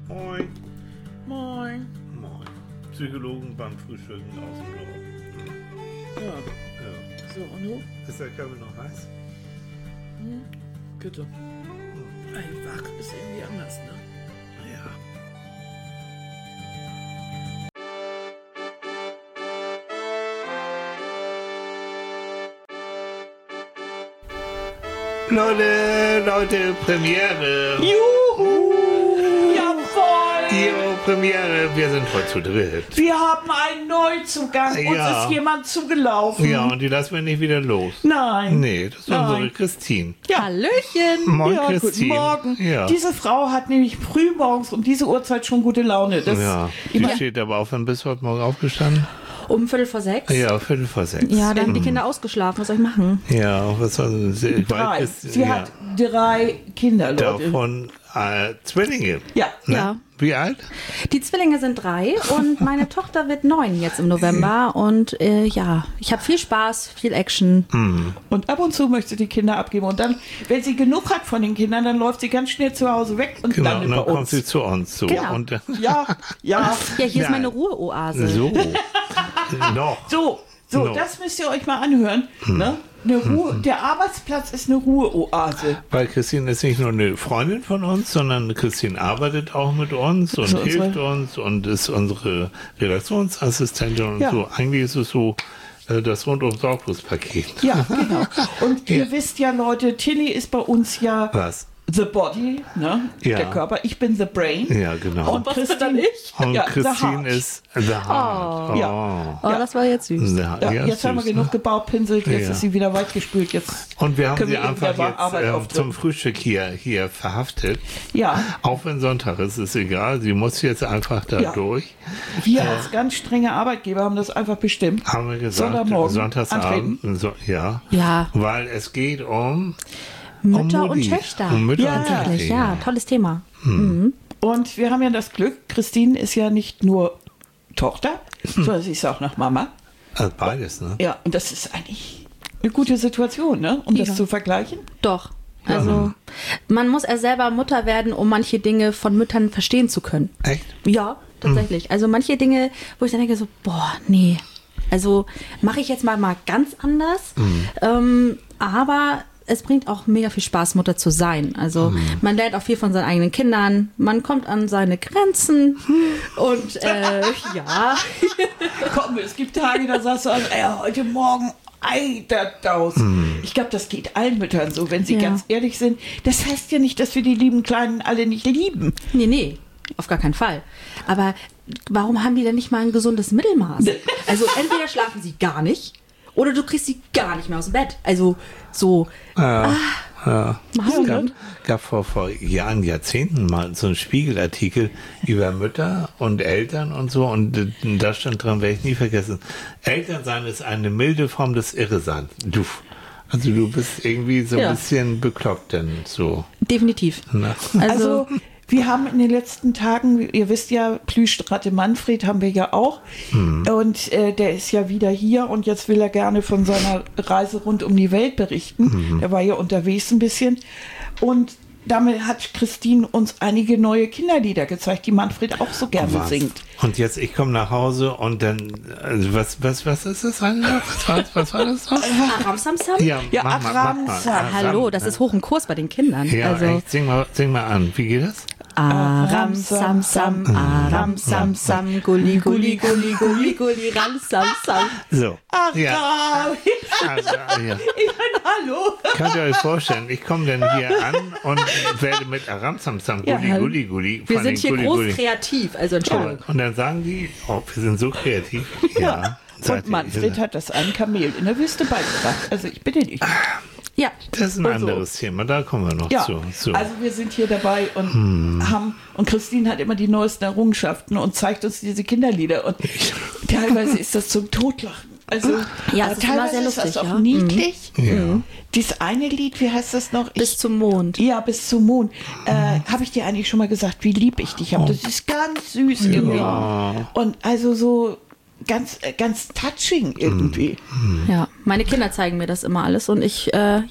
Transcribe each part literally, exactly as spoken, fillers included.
Moin. Moin. Moin. Psychologen beim Frühstücken aus dem Büro. Ja. Ja. So, und du? Ist der Körper noch heiß? Hm? Bitte. Hm. Einfach ist irgendwie anders, ne? Ja. Leute, Leute, Premiere. Juhu! Jawohl! Jo, Premiere. Wir sind heute zu dritt. Wir haben einen Neuzugang. Uns Ja. ist jemand zugelaufen. Ja, und die lassen wir nicht wieder los. Nein. Nee, das ist Nein. unsere Christine. Ja. Hallöchen! Moin, Ja, guten Christine. Morgen. Ja. Diese Frau hat nämlich früh morgens um diese Uhrzeit schon gute Laune. Das Ja, die steht aber auf. Wann bist du heute Morgen aufgestanden? Um Viertel vor sechs? Ja, Viertel vor sechs. Ja, da haben die Kinder ausgeschlafen. Was soll ich machen? Ja, was soll sie? drei. Ist, Sie ja, hat drei Kinder, Leute. davon äh, Zwillinge. Ja. Ne? Ja. Wie alt? Die Zwillinge sind drei und meine Tochter wird neun jetzt im November. Und äh, ja, ich habe viel Spaß, viel Action. Und ab und zu möchte sie die Kinder abgeben. Und dann, wenn sie genug hat von den Kindern, dann läuft sie ganz schnell zu Hause weg und Genau, landet und bei dann kommt uns. sie zu uns. So. Genau. Und, äh, Ja, ja. Ja, hier ist Nein. meine Ruheoase. so. Noch. So, so, No. das müsst ihr euch mal anhören. Ne? Eine Ruhe, der Arbeitsplatz ist eine Ruheoase. Weil Christine ist nicht nur eine Freundin von uns, sondern Christine arbeitet auch mit uns und So, hilft unsere- uns und ist unsere Redaktionsassistentin und Ja. so. Eigentlich ist es so äh, das Rundum-Sorglos-Paket. Ja, genau. Und ihr Ja. wisst ja, Leute, Tilly ist bei uns ja Was? the body, ne? Ja. Der Körper. Ich bin the brain. Ja, genau. Und Christine ich? Und ja, the Christine heart. ist the heart. Oh. Ja. Oh, das war jetzt süß. The- Ja, ja, jetzt haben wir süß, genug ne? gebaupinselt, jetzt Ja. ist sie wieder weit gespült. Jetzt Und wir haben können sie wir eben einfach der jetzt Arbeit äh, aufdrücken. zum Frühstück hier, hier verhaftet. Ja, Auch wenn Sonntag ist, ist egal. Sie muss jetzt einfach da Ja. durch. wir als ganz strenge Arbeitgeber haben das einfach bestimmt. Haben wir gesagt, Sonntagmorgen Sonntagsabend. So, ja. Ja. Weil es geht um Mütter um und Mutti. Töchter. Um Mütter Ja. und Töchter. Wirklich, ja, tolles Thema. Und wir haben ja das Glück, Christine ist ja nicht nur Tochter, sondern sie ist auch noch Mama. Also beides, ne? Ja, und das ist eigentlich eine gute Situation, ne? Um Ja. das zu vergleichen. Doch. Also, man muss erst selber Mutter werden, um manche Dinge von Müttern verstehen zu können. Echt? Ja, tatsächlich. Also manche Dinge, wo ich dann denke so, boah, nee. Also mache ich jetzt mal, mal ganz anders. Ähm, aber es bringt auch mega viel Spaß, Mutter zu sein. Also man lernt auch viel von seinen eigenen Kindern. Man kommt an seine Grenzen. Und äh, ja, Komm, es gibt Tage, da sagst du, also, ey, heute Morgen Eiterdaus. Ich glaube, das geht allen Müttern so, wenn sie Ja. ganz ehrlich sind. Das heißt ja nicht, dass wir die lieben Kleinen alle nicht lieben. nee, nee, auf gar keinen Fall. Aber warum haben die denn nicht mal ein gesundes Mittelmaß? Also entweder schlafen sie gar nicht oder du kriegst sie gar nicht mehr aus dem Bett. Also so, Ja. ja. machen Es wir gab, gab vor, vor Jahren, Jahrzehnten mal so einen Spiegelartikel über Mütter und Eltern und so. Und äh, da stand dran, werde ich nie vergessen. Elternsein ist eine milde Form des Irreseins. Du. Also du bist irgendwie so ein Ja. bisschen bekloppt denn so. definitiv. Ne? Also, wir haben in den letzten Tagen, ihr wisst ja, Plüschratte Manfred haben wir ja auch. Und äh, der ist ja wieder hier und jetzt will er gerne von seiner Reise rund um die Welt berichten. Der war ja unterwegs ein bisschen. Und damit hat Christine uns einige neue Kinderlieder gezeigt, die Manfred auch so gerne Was? singt. Und jetzt, ich komme nach Hause und dann, also was, was, was ist das? Was war, was war das noch? Aram Sam Sam? Ja, Ja, mach mal, Aram mach mal. Sam. Aram, Hallo, das ne? ist hoch im Kurs bei den Kindern. Ja, also echt, sing mal, sing mal an. Wie geht das? Aram Sam Sam, Aram Sam Sam, Gulli Gulli Gulli Gulli Gulli Ram Sam Sam. So. Ach, Ja. ja. Also, ja. Ich meine, hallo. Könnt ihr euch vorstellen, ich komme dann hier an und werde mit Aramsamsam Ja, Gulli hallo. Gulli Gulli. Wir vor sind allem hier Gulli, groß Gulli. kreativ, also Entschuldigung. Und dann sagen die, oh, wir sind so kreativ. Ja. seid Und ihr. Manfred hat das einem Kamel in der Wüste beigebracht. Also ich bitte dich. Ja, Das ist ein und so. anderes Thema, da kommen wir noch Ja, zu. zu. also wir sind hier dabei und Hm. haben, und Christine hat immer die neuesten Errungenschaften und zeigt uns diese Kinderlieder und teilweise ist das zum Totlachen. Also Ja, äh, es ist immer sehr ist das lustig, auch ja. niedlich. Ja. Dieses eine Lied, wie heißt das noch? bis Ich, zum Mond. ja, bis zum Mond. Äh, habe ich dir eigentlich schon mal gesagt, wie lieb ich dich habe? Das ist ganz süß irgendwie. Und also so ganz, äh, ganz touching irgendwie. Ja, meine Kinder zeigen mir das immer alles und ich, äh, ja,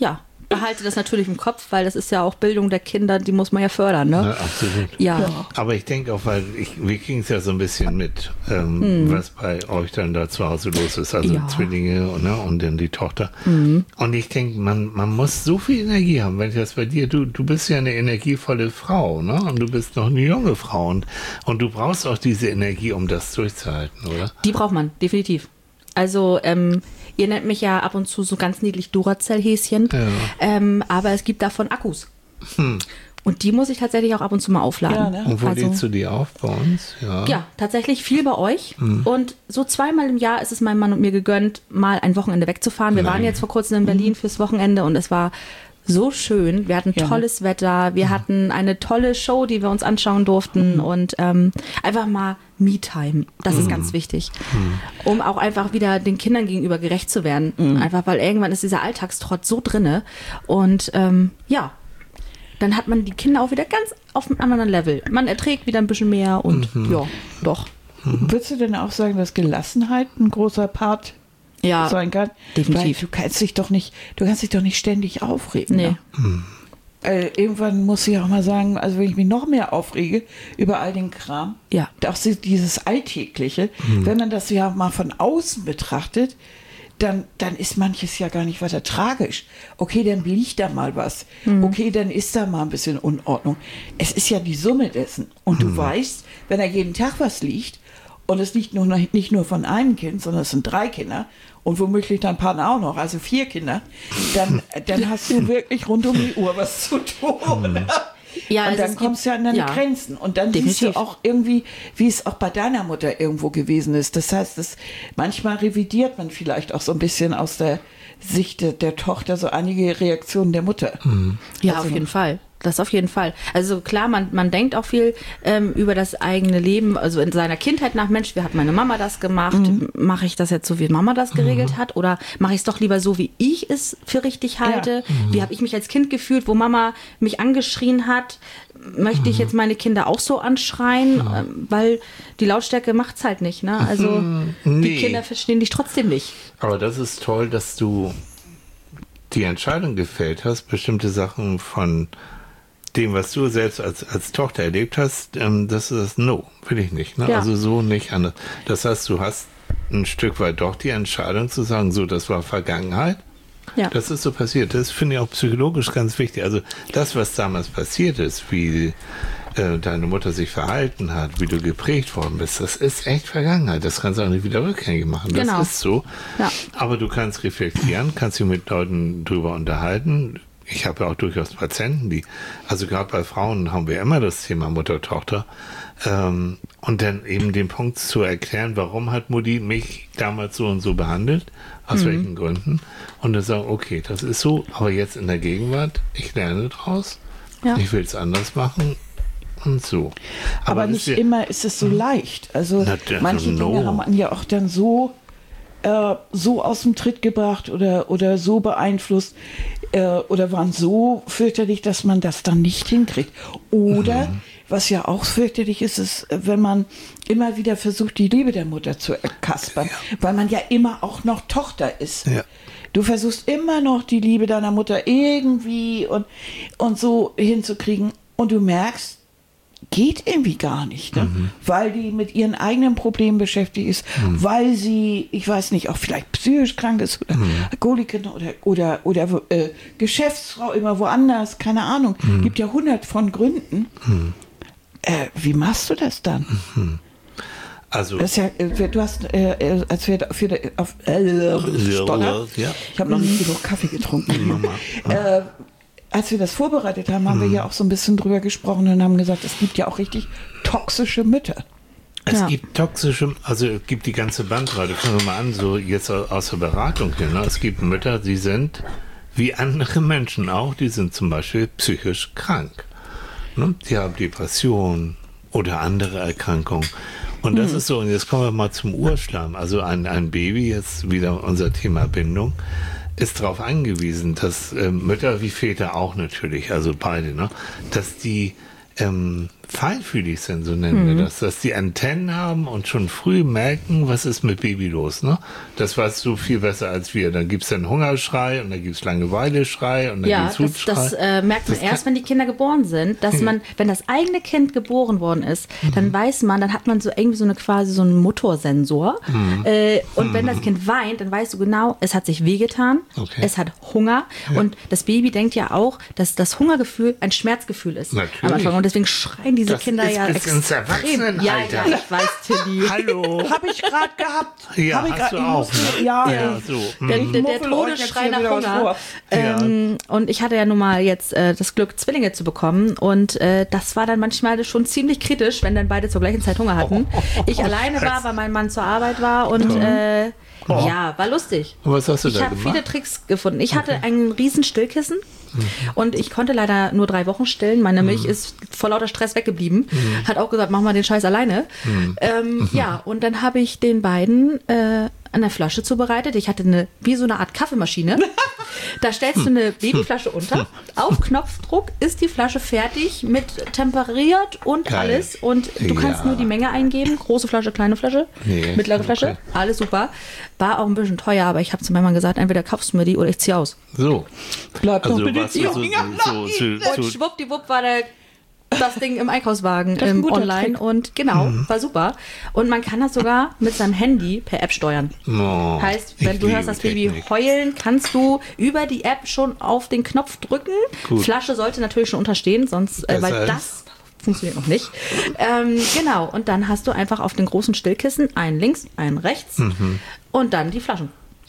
behalte das natürlich im Kopf, weil das ist ja auch Bildung der Kinder, die muss man ja fördern, ne? Ja, absolut. Ja. Ja. Aber ich denke auch, weil ich, wir kriegen es ja so ein bisschen mit, ähm, Hm. was bei euch dann da zu Hause los ist. Also Ja. Zwillinge und, ne, und dann die Tochter. Hm. Und ich denke, man, man muss so viel Energie haben. Wenn ich das bei dir, du, du bist ja eine energievolle Frau, ne? Und du bist noch eine junge Frau. Und, und du brauchst auch diese Energie, um das durchzuhalten, oder? Die braucht man, definitiv. Also, ähm, ihr nennt mich ja ab und zu so ganz niedlich Duracell-Häschen, Ja. ähm, aber es gibt davon Akkus. Hm. Und die muss ich tatsächlich auch ab und zu mal aufladen. Ja, ne? Und wo Also- lädst du die auf bei uns? Ja. Ja, tatsächlich viel bei euch. Und so zweimal im Jahr ist es meinem Mann und mir gegönnt, mal ein Wochenende wegzufahren. Wir Nein. waren jetzt vor kurzem in Berlin fürs Wochenende und es war so schön. Wir hatten Ja. tolles Wetter. Wir hatten eine tolle Show, die wir uns anschauen durften. Und ähm, einfach mal Me-Time. Das ist ganz wichtig. Um auch einfach wieder den Kindern gegenüber gerecht zu werden. Einfach, weil irgendwann ist dieser Alltagstrott so drinne. Und ähm, ja, dann hat man die Kinder auch wieder ganz auf einem anderen Level. Man erträgt wieder ein bisschen mehr und ja, doch. Würdest du denn auch sagen, dass Gelassenheit ein großer Part Ja, sein kann? definitiv. Weil du kannst dich doch nicht, du kannst dich doch nicht ständig aufregen. nee. Ne? Äh, irgendwann muss ich auch mal sagen, also wenn ich mich noch mehr aufrege über all den Kram, Ja. auch so dieses Alltägliche, wenn man das ja mal von außen betrachtet, dann, dann ist manches ja gar nicht weiter tragisch. Okay, dann liegt da mal was. Okay, dann ist da mal ein bisschen Unordnung. Es ist ja die Summe dessen. Und du weißt, wenn da jeden Tag was liegt, und es liegt nur, nicht nur von einem Kind, sondern es sind drei Kinder und womöglich dein Partner auch noch, also vier Kinder, dann, dann hast du wirklich rund um die Uhr was zu tun. Ja, und also dann es kommst du gibt- an deine ja. Grenzen. Und dann Definitiv. siehst du auch irgendwie, wie es auch bei deiner Mutter irgendwo gewesen ist. Das heißt, das, manchmal revidiert man vielleicht auch so ein bisschen aus der Sicht der, der Tochter so einige Reaktionen der Mutter. Ja, Also- auf jeden Fall. Das auf jeden Fall. Also klar, man, man denkt auch viel ähm, über das eigene Leben, also in seiner Kindheit nach, Mensch, wie hat meine Mama das gemacht? Mache ich das jetzt so, wie Mama das geregelt hat? Oder mache ich es doch lieber so, wie ich es für richtig halte? Wie habe ich mich als Kind gefühlt, wo Mama mich angeschrien hat? Möchte ich jetzt meine Kinder auch so anschreien? Ähm, weil die Lautstärke macht's halt nicht. Ne? Also die Nee. Kinder verstehen dich trotzdem nicht. Aber das ist toll, dass du die Entscheidung gefällt hast, bestimmte Sachen von dem, was du selbst als, als Tochter erlebt hast, ähm, das ist no, will ich nicht. Ne? Ja. Also so nicht anders. Das heißt, du hast ein Stück weit doch die Entscheidung zu sagen, so, das war Vergangenheit. Ja. Das ist so passiert. Das finde ich auch psychologisch ganz wichtig. Also das, was damals passiert ist, wie äh, deine Mutter sich verhalten hat, wie du geprägt worden bist, das ist echt Vergangenheit. Das kannst du auch nicht wieder rückgängig machen. Das Genau. ist so. Ja. Aber du kannst reflektieren, kannst dich mit Leuten drüber unterhalten. Ich habe ja auch durchaus Patienten, die, also gerade bei Frauen haben wir immer das Thema Mutter-Tochter. Ähm, und dann eben den Punkt zu erklären, warum hat Mutti mich damals so und so behandelt, aus Mhm. welchen Gründen. Und dann sagen, okay, das ist so, aber jetzt in der Gegenwart, ich lerne draus, Ja. ich will es anders machen und so. Aber, das nicht ist ja- immer ist es so leicht. Also Na, das- manche no. Dinge haben man ja auch dann so, äh, so aus dem Tritt gebracht oder, oder so beeinflusst äh, oder waren so fürchterlich, dass man das dann nicht hinkriegt. Oder, Mhm. was ja auch fürchterlich ist, ist, wenn man immer wieder versucht, die Liebe der Mutter zu erkaspern, weil man ja immer auch noch Tochter ist. Ja. Du versuchst immer noch die Liebe deiner Mutter irgendwie und, und so hinzukriegen und du merkst, geht irgendwie gar nicht, ne? Weil die mit ihren eigenen Problemen beschäftigt ist, weil sie, ich weiß nicht, auch vielleicht psychisch krank ist oder Alkoholikerin oder, oder, oder äh, Geschäftsfrau immer woanders, keine Ahnung. Gibt ja hundert von Gründen. Äh, wie machst du das dann? Also, Das ist ja, äh, du hast, äh, äh, als wir für, auf, äh, Stoller, ja. ich habe noch nicht genug Kaffee getrunken. äh, als wir das vorbereitet haben, haben wir ja auch so ein bisschen drüber gesprochen und haben gesagt, es gibt ja auch richtig toxische Mütter. Es Ja. gibt toxische, also es gibt die ganze Bandbreite. Fangen wir mal an, so jetzt aus der Beratung hier. Ne? Es gibt Mütter, die sind wie andere Menschen auch, die sind zum Beispiel psychisch krank. Ne? Die haben Depressionen oder andere Erkrankungen. Und das ist so, und jetzt kommen wir mal zum Urschlamm. Also ein, ein Baby, jetzt wieder unser Thema Bindung, ist darauf angewiesen, dass äh, Mütter wie Väter auch natürlich, also beide, ne, dass die ähm, feinfühlig sind, so nennen mhm. wir das, dass die Antennen haben und schon früh merken, was ist mit Baby los. Ne? Das weißt du viel besser als wir. Dann gibt es einen Hungerschrei und dann gibt es Langeweile-Schrei und dann ja, gibt es Wutschrei. Das, das äh, merkt man das erst, wenn die Kinder geboren sind, dass man, wenn das eigene Kind geboren worden ist, mhm. dann weiß man, dann hat man so irgendwie so eine quasi so einen Motorsensor mhm. äh, und mhm. wenn das Kind weint, dann weißt du genau, es hat sich wehgetan, okay. es hat Hunger ja. und das Baby denkt ja auch, dass das Hungergefühl ein Schmerzgefühl ist. Natürlich. Am Anfang. Und deswegen schreien diese das Kinder ist ja bis extrem. ins Erwachsenenalter. Ja, ja, ich weiß, Tilly. Hallo. Habe ich gerade gehabt. Ja, Hab ich hast grad, du auch. Musste, Ne? ja, ja, ich, so. Der, Mhm. der, der Todesschrei nach Hunger. Ähm, ja. Und ich hatte ja nun mal jetzt äh, das Glück, Zwillinge zu bekommen. Und äh, das war dann manchmal schon ziemlich kritisch, wenn dann beide zur gleichen Zeit Hunger hatten. Ich alleine war, weil mein Mann zur Arbeit war und äh, oh. ja, war lustig. Und was hast du ich da habe gemacht? viele Tricks gefunden. Ich hatte ein riesen Stillkissen. Und ich konnte leider nur drei Wochen stillen. Meine Milch mhm. ist vor lauter Stress weggeblieben. Mhm. Hat auch gesagt, mach mal den Scheiß alleine. Mhm. Ähm, mhm. Ja, und dann habe ich den beiden äh, eine Flasche zubereitet. Ich hatte eine, wie so eine Art Kaffeemaschine. Da stellst du eine Babyflasche unter. Auf Knopfdruck ist die Flasche fertig mit temperiert und Geil. alles. Und du kannst ja. nur die Menge eingeben. Große Flasche, kleine Flasche, nee, mittlere Flasche. Okay. Alles super. War auch ein bisschen teuer, aber ich habe zu meinem Mann gesagt, entweder kaufst du mir die oder ich ziehe aus. So. Bleib also doch bitte so, so, so, so, und schwuppdiwupp war der das Ding im Einkaufswagen ähm, online Trick. Und genau, mhm. war super. Und man kann das sogar mit seinem Handy per App steuern. Oh, heißt, wenn du hörst das Baby Technik. heulen, kannst du über die App schon auf den Knopf drücken. Gut. Flasche sollte natürlich schon unterstehen, sonst, äh, weil das funktioniert noch nicht. Ähm, genau, und dann hast du einfach auf den großen Stillkissen einen links, einen rechts mhm. und dann die Flaschen.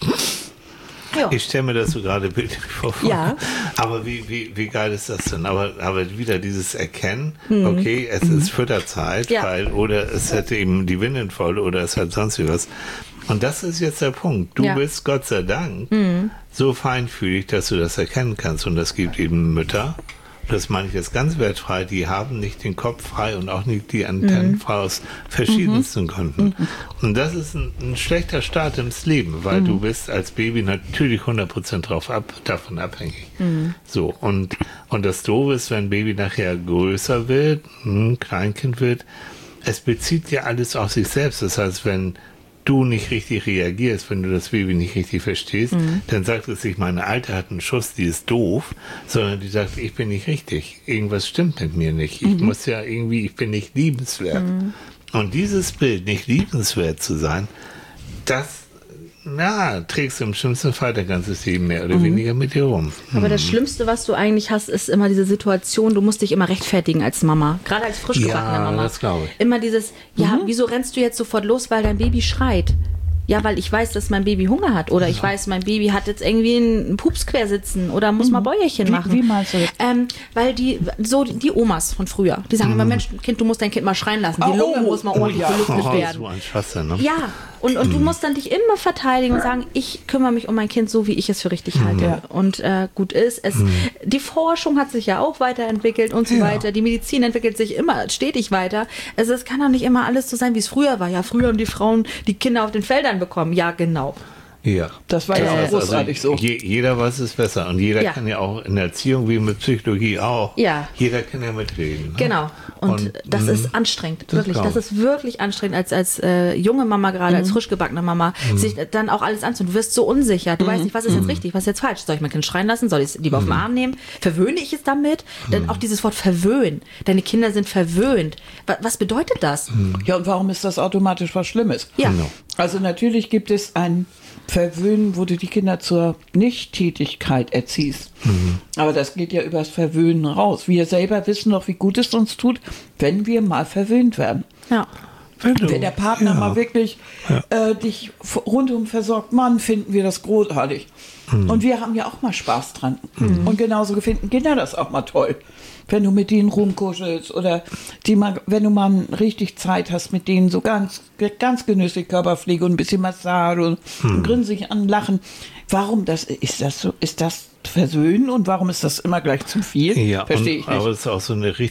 Ja. Ich stelle mir das so gerade bildlich vor. Ja. Aber wie, wie, wie geil ist das denn? Aber, aber wieder dieses Erkennen, mhm. okay, es mhm. ist Fütterzeit, ja. weil, oder es hätte eben die Windeln voll oder es hat sonst wie was. Und das ist jetzt der Punkt. Du ja. bist Gott sei Dank mhm. so feinfühlig, dass du das erkennen kannst. Und das gibt eben Mütter, das meine ich jetzt ganz wertfrei, die haben nicht den Kopf frei und auch nicht die Antennen mhm. frei aus verschiedensten mhm. Gründen. Mhm. Und das ist ein, ein schlechter Start ins Leben, weil mhm. du bist als Baby natürlich hundert Prozent drauf ab, davon abhängig. Mhm. So, und, und das Doofe ist, wenn ein Baby nachher größer wird, ein Kleinkind wird, es bezieht ja alles auf sich selbst. Das heißt, wenn du nicht richtig reagierst, wenn du das Baby nicht richtig verstehst, mhm. dann sagt es sich, meine Alte hat einen Schuss, die ist doof, sondern die sagt, ich bin nicht richtig. Irgendwas stimmt mit mir nicht. Ich mhm. muss ja irgendwie, ich bin nicht liebenswert. Mhm. Und dieses Bild, nicht liebenswert zu sein, das na, trägst du im schlimmsten Fall dein ganzes Leben mehr oder mhm. weniger mit dir rum. Aber mhm. das Schlimmste, was du eigentlich hast, ist immer diese Situation, du musst dich immer rechtfertigen als Mama. Gerade als frisch gebackene ja, Mama. Das glaube ich. Immer dieses, ja, mhm. wieso rennst du jetzt sofort los, weil dein Baby schreit? Ja, weil ich weiß, dass mein Baby Hunger hat. Oder ich weiß, mein Baby hat jetzt irgendwie einen Pups quer sitzen oder muss mhm. mal Bäuerchen machen. Wie, wie meinst du das? Ähm, weil die, so die, die Omas von früher, die sagen mhm. immer, Mensch, Kind, du musst dein Kind mal schreien lassen. Die oh, Lunge muss mal ordentlich oh, ja. belüftet oh, werden. So ein Schwachsinn, ne? Ja, und, und mhm. du musst dann dich immer verteidigen und sagen, ich kümmere mich um mein Kind so, wie ich es für richtig halte. Ja. Und äh, gut ist, es, mhm. die Forschung hat sich ja auch weiterentwickelt und so ja. weiter. Die Medizin entwickelt sich immer stetig weiter. Also es kann doch nicht immer alles so sein, wie es früher war. Ja, früher haben die Frauen die Kinder auf den Feldern bekommen. Ja, genau. Ja. Das war ja äh, großartig also so. Je, jeder weiß es besser. Und jeder ja. kann ja auch in der Erziehung wie mit Psychologie auch. Ja. Jeder kann ja mitreden. Ne? Genau. Und, und das mh, ist anstrengend. Das wirklich. Das ist wirklich anstrengend als, als äh, junge Mama gerade, mhm. als frisch gebackene Mama, mhm. sich dann auch alles anzunehmen. Du wirst so unsicher. Du mhm. weißt nicht, was ist jetzt richtig, was ist jetzt falsch. Soll ich mein Kind schreien lassen? Soll ich es lieber mhm. auf den Arm nehmen? Verwöhne ich es damit? Mhm. Denn auch dieses Wort verwöhnen. Deine Kinder sind verwöhnt. Was, was bedeutet das? Mhm. Ja, und warum ist das automatisch was Schlimmes? Ja. Genau. Also natürlich gibt es ein Verwöhnen, wo du die Kinder zur Nichttätigkeit erziehst. Mhm. Aber das geht ja übers Verwöhnen raus. Wir selber wissen doch, wie gut es uns tut, wenn wir mal verwöhnt werden. Ja. Wenn, wenn der Partner ja. mal wirklich ja. äh, dich rundum versorgt, Mann, finden wir das großartig. Mhm. Und wir haben ja auch mal Spaß dran. Mhm. Und genauso finden Kinder das auch mal toll. Wenn du mit denen rumkuschelst oder die mal, wenn du mal richtig Zeit hast mit denen, so ganz, ganz genüsslich Körperpflege und ein bisschen Massage und, hm. und grinsig anlachen. Warum das, ist das so, ist das Versöhnen und warum ist das immer gleich zu viel? Ja, verstehe ich nicht. Aber es ist auch so eine richtig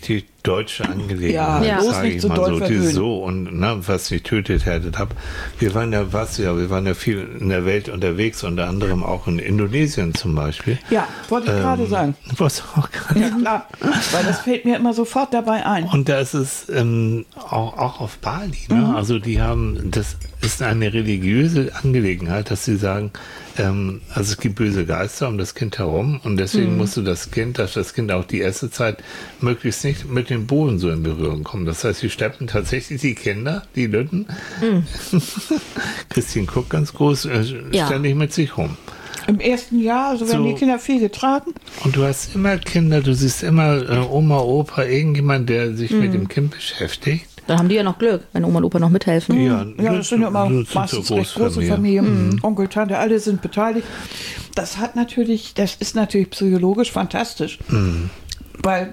deutsche Angelegenheit, Ja, bloß sage nicht ich so mal doll so. Die verwöhnen. so und ne, was mich tötet, härtet ab. Wir waren ja, was ja, wir waren ja viel in der Welt unterwegs, unter anderem auch in Indonesien zum Beispiel. Ja, wollte ich gerade Ähm, sagen. Was auch gerade. Ja, klar. Weil das fällt mir immer sofort dabei ein. Und da ist es ähm, auch, auch auf Bali, ne? Mhm. Also die haben, das ist eine religiöse Angelegenheit, dass sie sagen, ähm, also es gibt böse Geister um das Kind herum und deswegen Mhm. musst du das Kind, dass das Kind auch die erste Zeit möglichst nicht mit dem Boden so in Berührung kommt. Das heißt, sie schleppen tatsächlich die Kinder, die Lütten, Mhm. Christine guckt ganz groß, äh, Ja. ständig mit sich rum. Im ersten Jahr, also werden So. die Kinder viel getragen. Und du hast immer Kinder, du siehst immer äh, Oma, Opa, irgendjemand, der sich Mhm. mit dem Kind beschäftigt. Dann haben die ja noch Glück, wenn Oma und Opa noch mithelfen. Ja, Ja, das sind ja immer das sind meistens so recht große Großfamilien. Familien. Onkel, Tante, alle sind beteiligt. Das hat natürlich, das ist natürlich psychologisch fantastisch. Weil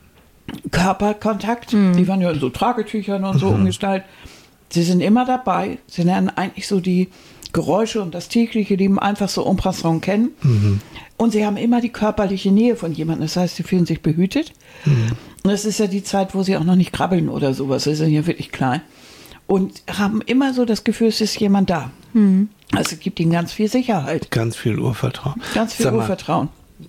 Körperkontakt, die waren ja in so Tragetüchern und so umgestaltet. Sie sind immer dabei. Sie lernen eigentlich so die Geräusche und das tägliche Leben einfach so en passant kennen. Und sie haben immer die körperliche Nähe von jemandem. Das heißt, sie fühlen sich behütet. Und es ist ja die Zeit, wo sie auch noch nicht krabbeln oder sowas. Sie sind ja wirklich klein. Und haben immer so das Gefühl, es ist jemand da. Also es gibt ihnen ganz viel Sicherheit. Ganz viel Urvertrauen. Ganz viel Sag mal, Urvertrauen.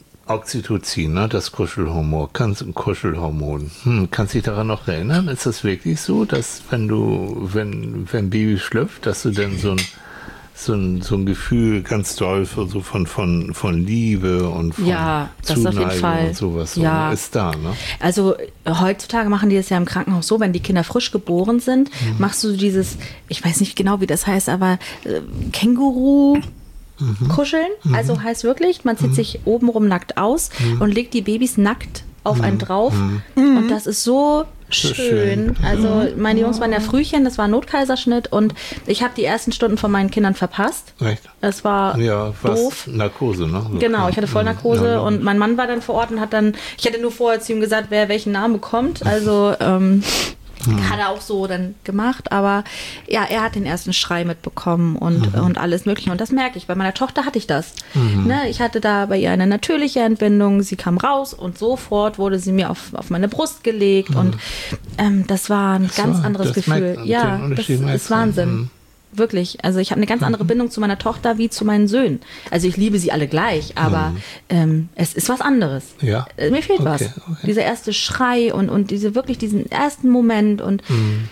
Oxytocin, ne, das Kuschelhormon, kannst, Kuschelhormon. Hm, kannst du dich daran noch erinnern? Ist das wirklich so, dass wenn du, wenn, wenn Baby schlüpft, dass du dann so ein, so ein, so ein Gefühl ganz doll für, so von, von, von Liebe und von Ja, das auf jeden Zuneigung Fall. und sowas so, Ja. ne, ist da, ne? Also heutzutage machen die das ja im Krankenhaus so, wenn die Kinder frisch geboren sind, machst du dieses, ich weiß nicht genau, wie das heißt, aber äh, Känguru kuscheln. Also heißt wirklich, man zieht sich obenrum nackt aus und legt die Babys nackt auf einen drauf. Und das ist so schön. schön. Also meine Jungs waren ja Frühchen, das war ein Notkaiserschnitt und ich habe die ersten Stunden von meinen Kindern verpasst. Echt? Es war Ja, was? doof. Narkose, ne? So. Genau, ich hatte Vollnarkose Ja, und mein Mann war dann vor Ort und hat dann, ich hatte nur vorher zu ihm gesagt, wer welchen Namen bekommt. Also ähm, hat er auch so dann gemacht, aber ja, er hat den ersten Schrei mitbekommen und, und alles Mögliche. Und das merke ich. Bei meiner Tochter hatte ich das. Ne, ich hatte da bei ihr eine natürliche Entbindung. Sie kam raus und sofort wurde sie mir auf, auf meine Brust gelegt. Und ähm, das war ein ganz So, anderes das Gefühl. merkt man, Ja, den das Unterschied merkst ist du. Wahnsinn. Mhm. Wirklich. Also ich habe eine ganz andere Bindung zu meiner Tochter wie zu meinen Söhnen. Also ich liebe sie alle gleich, aber ähm, es ist was anderes. Ja. Äh, Mir fehlt Okay, was. okay. Dieser erste Schrei und, und diese wirklich diesen ersten Moment und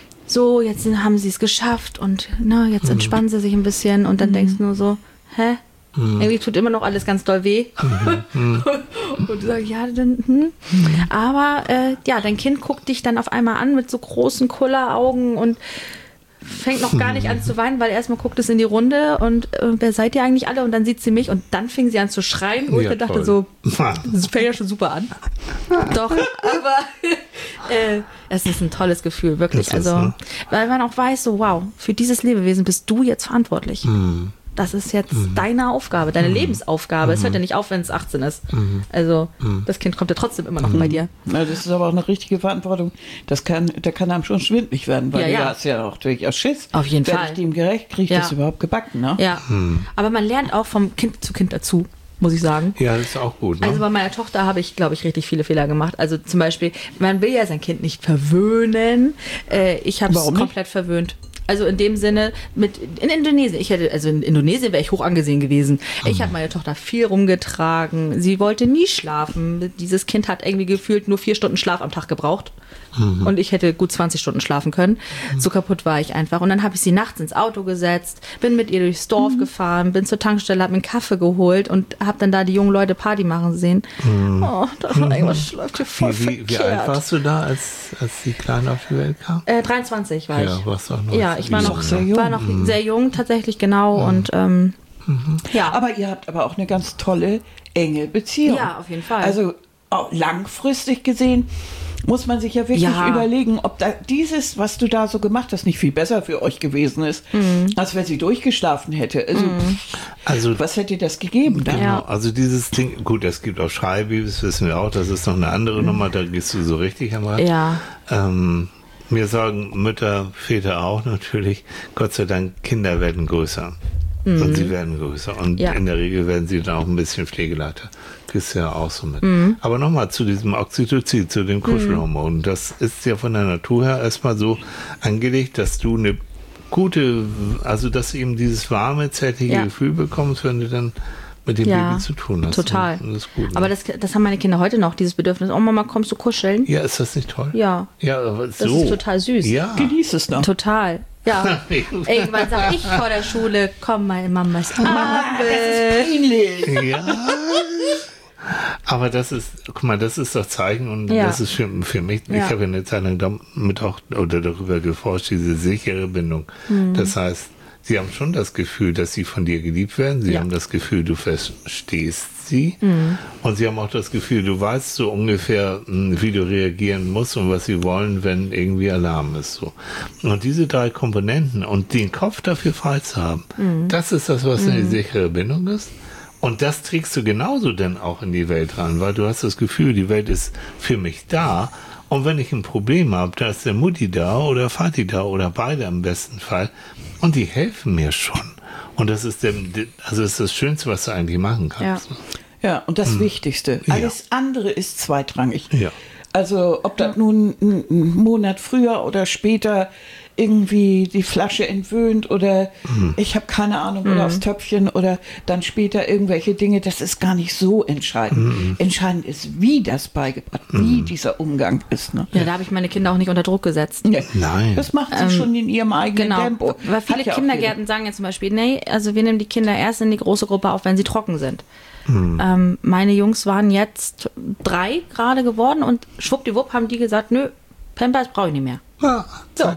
so, jetzt sind- haben sie es geschafft und na, jetzt entspannen sie sich ein bisschen und dann denkst du nur so, hä? Irgendwie tut immer noch alles ganz doll weh. Und du sagst, ja, dann, hm. Aber äh, ja, dein Kind guckt dich dann auf einmal an mit so großen Kulleraugen und fängt noch gar nicht an zu weinen, weil erstmal guckt es in die Runde und äh, wer seid ihr eigentlich alle? Und dann sieht sie mich und dann fing sie an zu schreien, wo Ja, ich mir dachte toll. so, das fängt ja schon super an. Doch, aber äh, es ist ein tolles Gefühl, wirklich. Das ist, Also, ne? weil man auch weiß, so wow, für dieses Lebewesen bist du jetzt verantwortlich. Hm. Das ist jetzt deine Aufgabe, deine Lebensaufgabe. Es hört ja nicht auf, wenn es achtzehn ist. Also das Kind kommt ja trotzdem immer noch bei dir. Na, das ist aber auch eine richtige Verantwortung. Das kann, da kann einem schon schwindlig werden, weil Ja, du ja. hast ja auch durchaus Schiss. Auf jeden Werd Fall. ich dem gerecht, kriege ich Ja. das überhaupt gebacken, ne? Ja, aber man lernt auch vom Kind zu Kind dazu, muss ich sagen. Ja, das ist auch gut, ne? Also bei meiner Tochter habe ich, glaube ich, richtig viele Fehler gemacht. Also zum Beispiel, man will ja sein Kind nicht verwöhnen. Äh, ich habe es Warum nicht? komplett verwöhnt. Also in dem Sinne, mit in Indonesien, ich hätte, also in Indonesien wäre ich hoch angesehen gewesen. Ich habe meine Tochter viel rumgetragen. Sie wollte nie schlafen. Dieses Kind hat irgendwie gefühlt nur vier Stunden Schlaf am Tag gebraucht. Und ich hätte gut zwanzig Stunden schlafen können. So kaputt war ich einfach. Und dann habe ich sie nachts ins Auto gesetzt, bin mit ihr durchs Dorf gefahren, bin zur Tankstelle, habe mir einen Kaffee geholt und habe dann da die jungen Leute Party machen sehen. Oh, da war irgendwas läuft hier voll Wie, wie, wie verkehrt. alt warst du da, als, als die Kleine auf die Welt kam? Äh, dreiundzwanzig war ich. Ja, warst du auch noch Ja, ich war jung, noch ne? sehr jung. war noch sehr jung, tatsächlich, genau. Und ähm, ja, Aber ihr habt aber auch eine ganz tolle, enge Beziehung. Ja, auf jeden Fall. Also auch langfristig gesehen muss man sich ja wirklich Ja. überlegen, ob da dieses, was du da so gemacht hast, nicht viel besser für euch gewesen ist, Mhm. als wenn sie durchgeschlafen hätte. Also, Also, was hätte das gegeben dann? genau, Ja. also dieses Ding, gut, es gibt auch Schreibabys, wissen wir auch, das ist noch eine andere Nummer, da gehst du so richtig am Rad. ja, Ähm, mir sagen Mütter, Väter auch natürlich, Gott sei Dank, Kinder werden größer. Und sie werden größer. Und Ja. in der Regel werden sie dann auch ein bisschen pflegeleiter. gehst ja auch so mit. Mhm. Aber nochmal zu diesem Oxytocin, zu dem Kuschelhormon. Mhm. Das ist ja von der Natur her erstmal so angelegt, dass du eine gute, also dass du eben dieses warme, zärtliche ja. Gefühl bekommst, wenn du dann mit dem ja, Baby zu tun hast. Total. Und das ist gut, ne? Aber das, das haben meine Kinder heute noch, dieses Bedürfnis. Oh Mama, kommst du kuscheln? Ja, ist das nicht toll? Ja. Ja, aber so. Das ist total süß. Ja. Genieß es noch. Total. Ja. Irgendwann sage ich vor der Schule, komm mal in Mamas Arme. Das ist peinlich. Ja. Aber das ist, guck mal, das ist doch Zeichen und ja. das ist für, für mich, ja. ich habe ja eine Zeit lang damit auch oder darüber geforscht, diese sichere Bindung. Mhm. Das heißt, sie haben schon das Gefühl, dass sie von dir geliebt werden. Sie ja. haben das Gefühl, du verstehst sie. Mhm. Und sie haben auch das Gefühl, du weißt so ungefähr, wie du reagieren musst und was sie wollen, wenn irgendwie Alarm ist. So. Und diese drei Komponenten und den Kopf dafür frei zu haben, mhm. das ist das, was mhm. eine sichere Bindung ist. Und das trägst du genauso dann auch in die Welt rein, weil du hast das Gefühl, die Welt ist für mich da. Und wenn ich ein Problem habe, da ist der Mutti da oder Vati da oder beide im besten Fall. Und die helfen mir schon. Und das ist, der, also das, ist das Schönste, was du eigentlich machen kannst. Ja, ja und das hm. Wichtigste. Alles ja. andere ist zweitrangig. Ja. Also ob das nun einen Monat früher oder später irgendwie die Flasche entwöhnt oder mhm. ich habe keine Ahnung mhm. oder aufs Töpfchen oder dann später irgendwelche Dinge, das ist gar nicht so entscheidend. Mhm. Entscheidend ist, wie das beigebracht, mhm. wie dieser Umgang ist. Ne? Ja, da habe ich meine Kinder auch nicht unter Druck gesetzt. Ja. Nein. Das macht sie ähm, schon in ihrem eigenen genau. Tempo. Weil viele ja Kindergärten sagen ja zum Beispiel, nee, also wir nehmen die Kinder erst in die große Gruppe auf, wenn sie trocken sind. Mhm. Ähm, meine Jungs waren jetzt drei gerade geworden und schwuppdiwupp haben die gesagt, nö, Pampers brauche ich nicht mehr. Ja, so.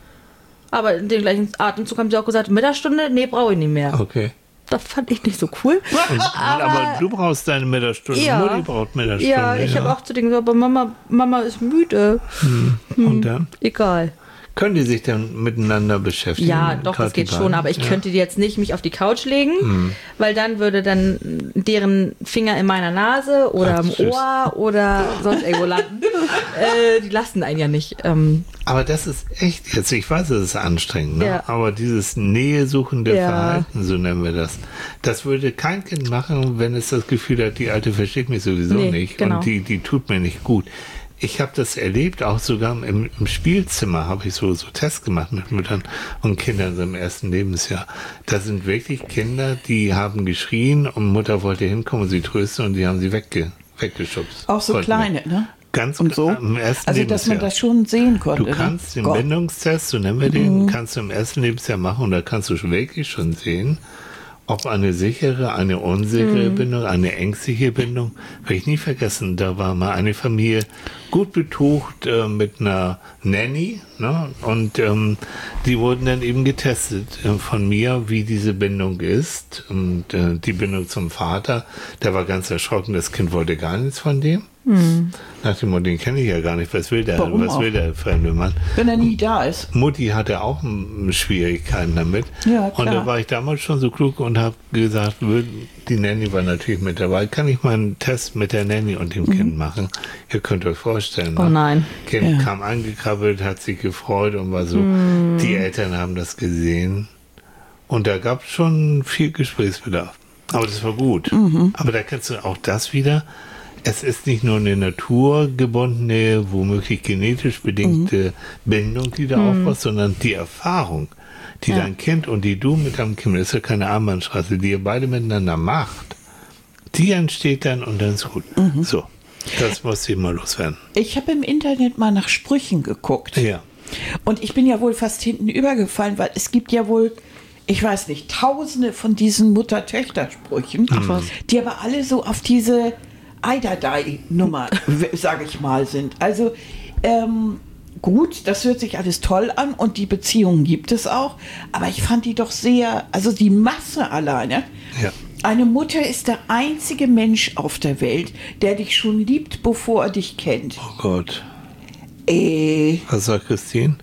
Aber in dem gleichen Atemzug haben sie auch gesagt, Mittagsstunde, nee, brauche ich nicht mehr. Okay. Das fand ich nicht so cool. Und, aber, aber du brauchst deine Mittagsstunde, ja, Mutti braucht Mittagsstunde. Ja, ich ja. habe auch zu denen gesagt, aber Mama, Mama ist müde. Hm. Hm. Und dann? Egal. Können die sich dann miteinander beschäftigen? Ja, doch, das geht schon, aber ich ja. könnte die jetzt nicht mich auf die Couch legen, hm. weil dann würde dann deren Finger in meiner Nase oder Ach, im tschüss. Ohr oder sonst irgendwo landen. äh, die lassen einen ja nicht. Ähm, aber das ist echt jetzt, ich weiß, es ist anstrengend, ne? Ja. Aber dieses nähesuchende ja. Verhalten, so nennen wir das, das würde kein Kind machen, wenn es das Gefühl hat, die Alte versteht mich sowieso nee, nicht genau. und die, die tut mir nicht gut. Ich habe das erlebt, auch sogar im, im Spielzimmer habe ich so, so Tests gemacht mit Müttern und Kindern so im ersten Lebensjahr. Da sind wirklich Kinder, die haben geschrien und Mutter wollte hinkommen und sie trösten und die haben sie wegge, weggeschubst. Auch so kleine, mit. ne? Ganz und so. Im ersten also, Lebensjahr. dass man das schon sehen konnte. Du kannst den Gott. Bindungstest, so nennen wir den, mhm. kannst du im ersten Lebensjahr machen und da kannst du schon wirklich schon sehen, ob eine sichere, eine unsichere mhm. Bindung, eine ängstliche Bindung. Werde ich nie vergessen, da war mal eine Familie gut betucht äh, mit einer Nanny, ne? Und ähm, die wurden dann eben getestet äh, von mir, wie diese Bindung ist. Und äh, die Bindung zum Vater, der war ganz erschrocken, das Kind wollte gar nichts von dem. Hm. Nach dem Motto, den kenne ich ja gar nicht. Was will der? Warum was auch? will der fremde Mann? Wenn er nie da ist. Mutti hatte auch m, Schwierigkeiten damit. Ja, klar. Und da war ich damals schon so klug und habe gesagt, die Nanny war natürlich mit dabei. Kann ich mal einen Test mit der Nanny und dem mhm. Kind machen? Ihr könnt euch vorstellen. Oh nein. Kind ja. kam angekrabbelt, hat sich gefreut und war so. Mhm. Die Eltern haben das gesehen. Und da gab es schon viel Gesprächsbedarf. Aber das war gut. Mhm. Aber da kennst du auch das wieder. Es ist nicht nur eine naturgebundene, womöglich genetisch bedingte mhm. Bindung, die da mhm. aufbaut, sondern die Erfahrung, die ja. dein Kind und die du mit deinem Kind, das ist ja keine Armbandsstraße, die ihr beide miteinander macht, die entsteht dann und dann ist gut. Mhm. So, das muss ich mal loswerden. Ich habe im Internet mal nach Sprüchen geguckt. Ja. Und ich bin ja wohl fast hinten übergefallen, weil es gibt ja wohl, ich weiß nicht, tausende von diesen Mutter-Töchter-Sprüchen, mhm. die aber alle so auf diese Eiderdei-Nummer, sage ich mal, sind. Also ähm, gut, das hört sich alles toll an und die Beziehungen gibt es auch, aber ich fand die doch sehr, also die Masse alleine. Ja. Eine Mutter ist der einzige Mensch auf der Welt, der dich schon liebt, bevor er dich kennt. Oh Gott. Äh. Was sagt Christine?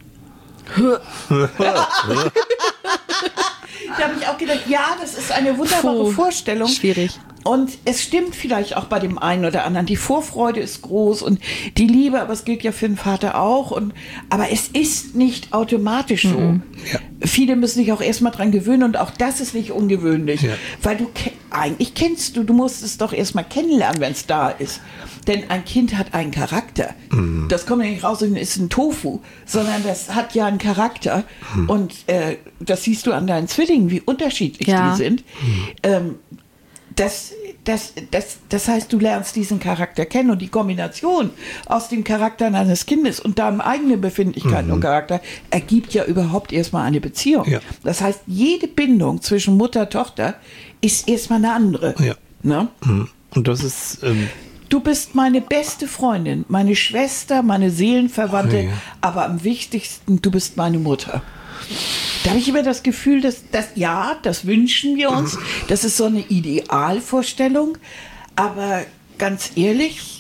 Da habe ich auch gedacht, ja, das ist eine wunderbare Puh, Vorstellung. Schwierig. Und es stimmt vielleicht auch bei dem einen oder anderen. Die Vorfreude ist groß und die Liebe, aber es gilt ja für den Vater auch. Und, aber es ist nicht automatisch so. Mhm. Ja. Viele müssen sich auch erstmal dran gewöhnen und auch das ist nicht ungewöhnlich. Ja. Weil du, eigentlich kennst du, du musst es doch erstmal kennenlernen, wenn es da ist. Denn ein Kind hat einen Charakter. Mhm. Das kommt ja nicht raus und ist ein Tofu, sondern das hat ja einen Charakter. Mhm. Und äh, das siehst du an deinen Zwillingen, wie unterschiedlich ja. die sind. Mhm. Ähm, das, das, das, das heißt, du lernst diesen Charakter kennen und die Kombination aus dem Charakter deines Kindes und deinem eigenen Befindlichkeiten mhm. und Charakter ergibt ja überhaupt erstmal eine Beziehung. Ja. Das heißt, jede Bindung zwischen Mutter und Tochter ist erstmal eine andere. Ja. Ne? Und das ist... Ähm Du bist meine beste Freundin, meine Schwester, meine Seelenverwandte, oh ja. aber am wichtigsten, du bist meine Mutter. Da habe ich immer das Gefühl, dass, dass ja, das wünschen wir uns, das ist so eine Idealvorstellung, aber ganz ehrlich,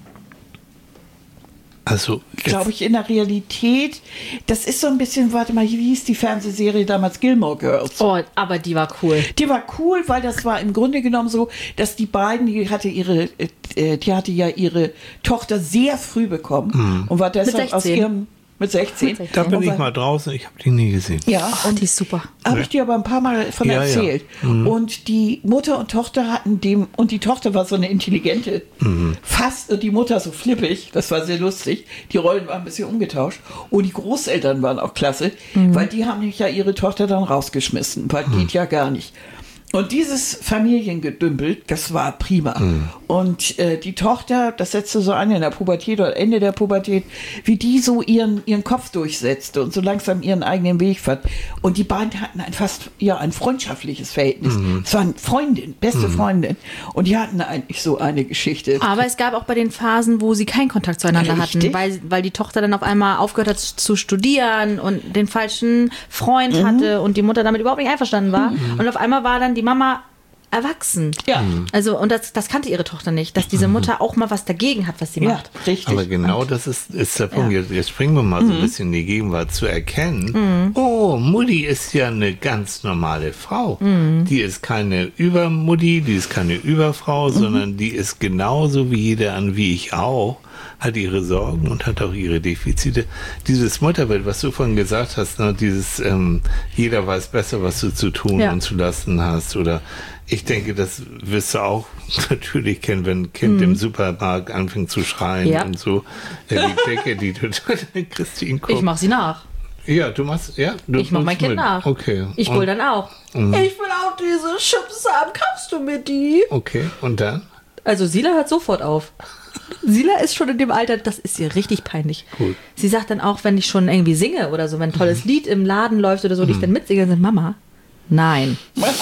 also glaube ich, in der Realität, das ist so ein bisschen, warte mal, wie hieß die Fernsehserie damals, Gilmore Girls? Oh, aber die war cool. Die war cool, weil das war im Grunde genommen so, dass die beiden, die hatte ihre, äh, die hatte ja ihre Tochter sehr früh bekommen mhm. und war deshalb aus ihrem Mit sechzehn. Mit sechzehn. Da bin ich mal draußen, ich habe die nie gesehen. Ja, oh, und die ist super. Habe ich dir aber ein paar Mal von ja, erzählt. Ja. Mhm. Und die Mutter und Tochter hatten dem, und die Tochter war so eine intelligente, mhm. fast, und die Mutter so flippig, das war sehr lustig. Die Rollen waren ein bisschen umgetauscht. Und die Großeltern waren auch klasse, mhm. weil die haben nämlich ja ihre Tochter dann rausgeschmissen, weil mhm. geht ja gar nicht. Und dieses Familiengedümpel, das war prima. Mhm. Und äh, die Tochter, das setzte so an in der Pubertät oder Ende der Pubertät, wie die so ihren, ihren Kopf durchsetzte und so langsam ihren eigenen Weg fand. Und die beiden hatten ein fast, ja, ein freundschaftliches Verhältnis. Mhm. Es waren Freundin, beste mhm. Freundin. Und die hatten eigentlich so eine Geschichte. Aber es gab auch bei den Phasen, wo sie keinen Kontakt zueinander Richtig. hatten, weil, weil die Tochter dann auf einmal aufgehört hat zu studieren und den falschen Freund mhm. hatte und die Mutter damit überhaupt nicht einverstanden war. Mhm. Und auf einmal war dann die Mama erwachsen. Ja. Also, und das, das kannte ihre Tochter nicht, dass diese Mutter auch mal was dagegen hat, was sie ja, macht. Richtig. Aber genau und, das ist, ist der Punkt. Ja. Jetzt, jetzt springen wir mal mhm. so ein bisschen in die Gegenwart zu erkennen. Mhm. Oh, Mutti ist ja eine ganz normale Frau. Mhm. Die ist keine Übermutti, die ist keine Überfrau, mhm. sondern die ist genauso wie jeder an, wie ich auch. Hat ihre Sorgen und hat auch ihre Defizite. Dieses Mutterbild, was du vorhin gesagt hast, ne, dieses ähm, jeder weiß besser, was du zu tun ja. und zu lassen hast. Oder ich denke, das wirst du auch natürlich kennen, wenn ein Kind mm. im Supermarkt anfängt zu schreien ja. und so. Ja, die Decke, die du Christine guckst. Ich mach sie nach. Ja, du machst, ja. Du ich mach mein Kind mit. nach. Okay. Ich will dann auch. Mm. Ich will auch diese Chips haben. Kaufst du mir die? Okay, und dann? Also Sila hört sofort auf. Sila ist schon in dem Alter, das ist ihr richtig peinlich. Cool. Sie sagt dann auch, wenn ich schon irgendwie singe oder so, wenn ein tolles mhm. Lied im Laden läuft oder so, mhm. die ich dann mitsinge, dann sagt Mama, nein.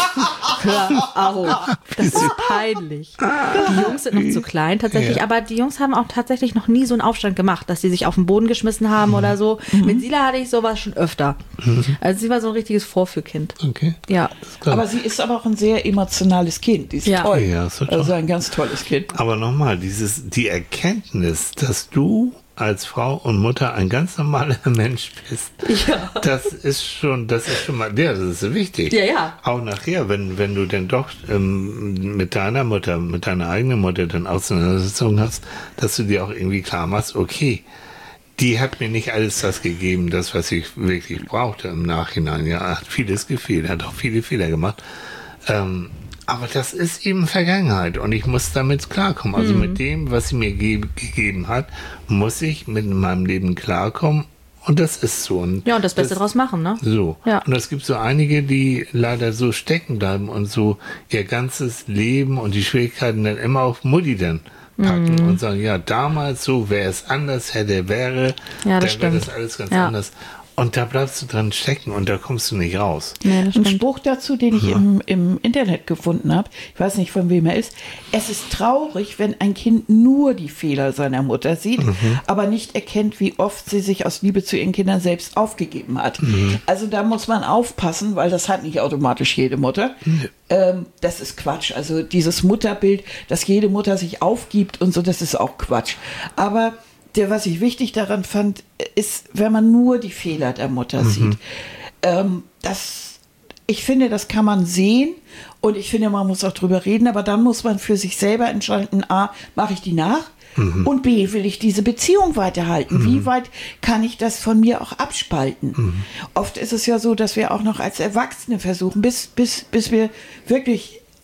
Hör auf. Das ist peinlich. Die Jungs sind noch zu klein tatsächlich, ja. aber die Jungs haben auch tatsächlich noch nie so einen Aufstand gemacht, dass sie sich auf den Boden geschmissen haben mhm. oder so. Mhm. Mit Sila hatte ich sowas schon öfter. Mhm. Also sie war so ein richtiges Vorführkind. Okay. Ja. Aber sie ist aber auch ein sehr emotionales Kind. Die ist ja. toll. Ja, so toll. Also ein ganz tolles Kind. Aber nochmal, dieses, die Erkenntnis, dass du als Frau und Mutter ein ganz normaler Mensch bist. Ja. Das ist schon, das ist schon mal, ja, das ist wichtig. Ja, ja. Auch nachher, wenn, wenn du denn doch ähm, mit deiner Mutter, mit deiner eigenen Mutter dann Auseinandersetzungen hast, dass du dir auch irgendwie klar machst, okay, die hat mir nicht alles das gegeben, das, was ich wirklich brauchte im Nachhinein. Ja, hat vieles gefehlt, hat auch viele Fehler gemacht. Ähm, Aber das ist eben Vergangenheit und ich muss damit klarkommen. Also mhm. mit dem, was sie mir ge- gegeben hat, muss ich mit meinem Leben klarkommen und das ist so. Und ja, und das Beste das, draus machen, ne? So. Ja. Und es gibt so einige, die leider so stecken bleiben und so ihr ganzes Leben und die Schwierigkeiten dann immer auf Mutti dann packen mhm. und sagen, ja, damals so, wäre es anders hätte, wäre, ja, dann wäre das alles ganz ja. anders. Und da bleibst du dran stecken und da kommst du nicht raus. Nee, ein Spruch dazu, den ich ja. im, im Internet gefunden habe, ich weiß nicht, von wem er ist. Es ist traurig, wenn ein Kind nur die Fehler seiner Mutter sieht, mhm. aber nicht erkennt, wie oft sie sich aus Liebe zu ihren Kindern selbst aufgegeben hat. Mhm. Also da muss man aufpassen, weil das hat nicht automatisch jede Mutter. Mhm. Ähm, das ist Quatsch. Also dieses Mutterbild, dass jede Mutter sich aufgibt und so, das ist auch Quatsch. Aber Der, was ich wichtig daran fand, ist, wenn man nur die Fehler der Mutter mhm. sieht. Ähm, das, ich finde, das kann man sehen und ich finde, man muss auch drüber reden, aber dann muss man für sich selber entscheiden, A, mache ich die nach mhm. und B, will ich diese Beziehung weiterhalten? Mhm. Wie weit kann ich das von mir auch abspalten? Mhm. Oft ist es ja so, dass wir auch noch als Erwachsene versuchen, bis, bis, bis wir wirklich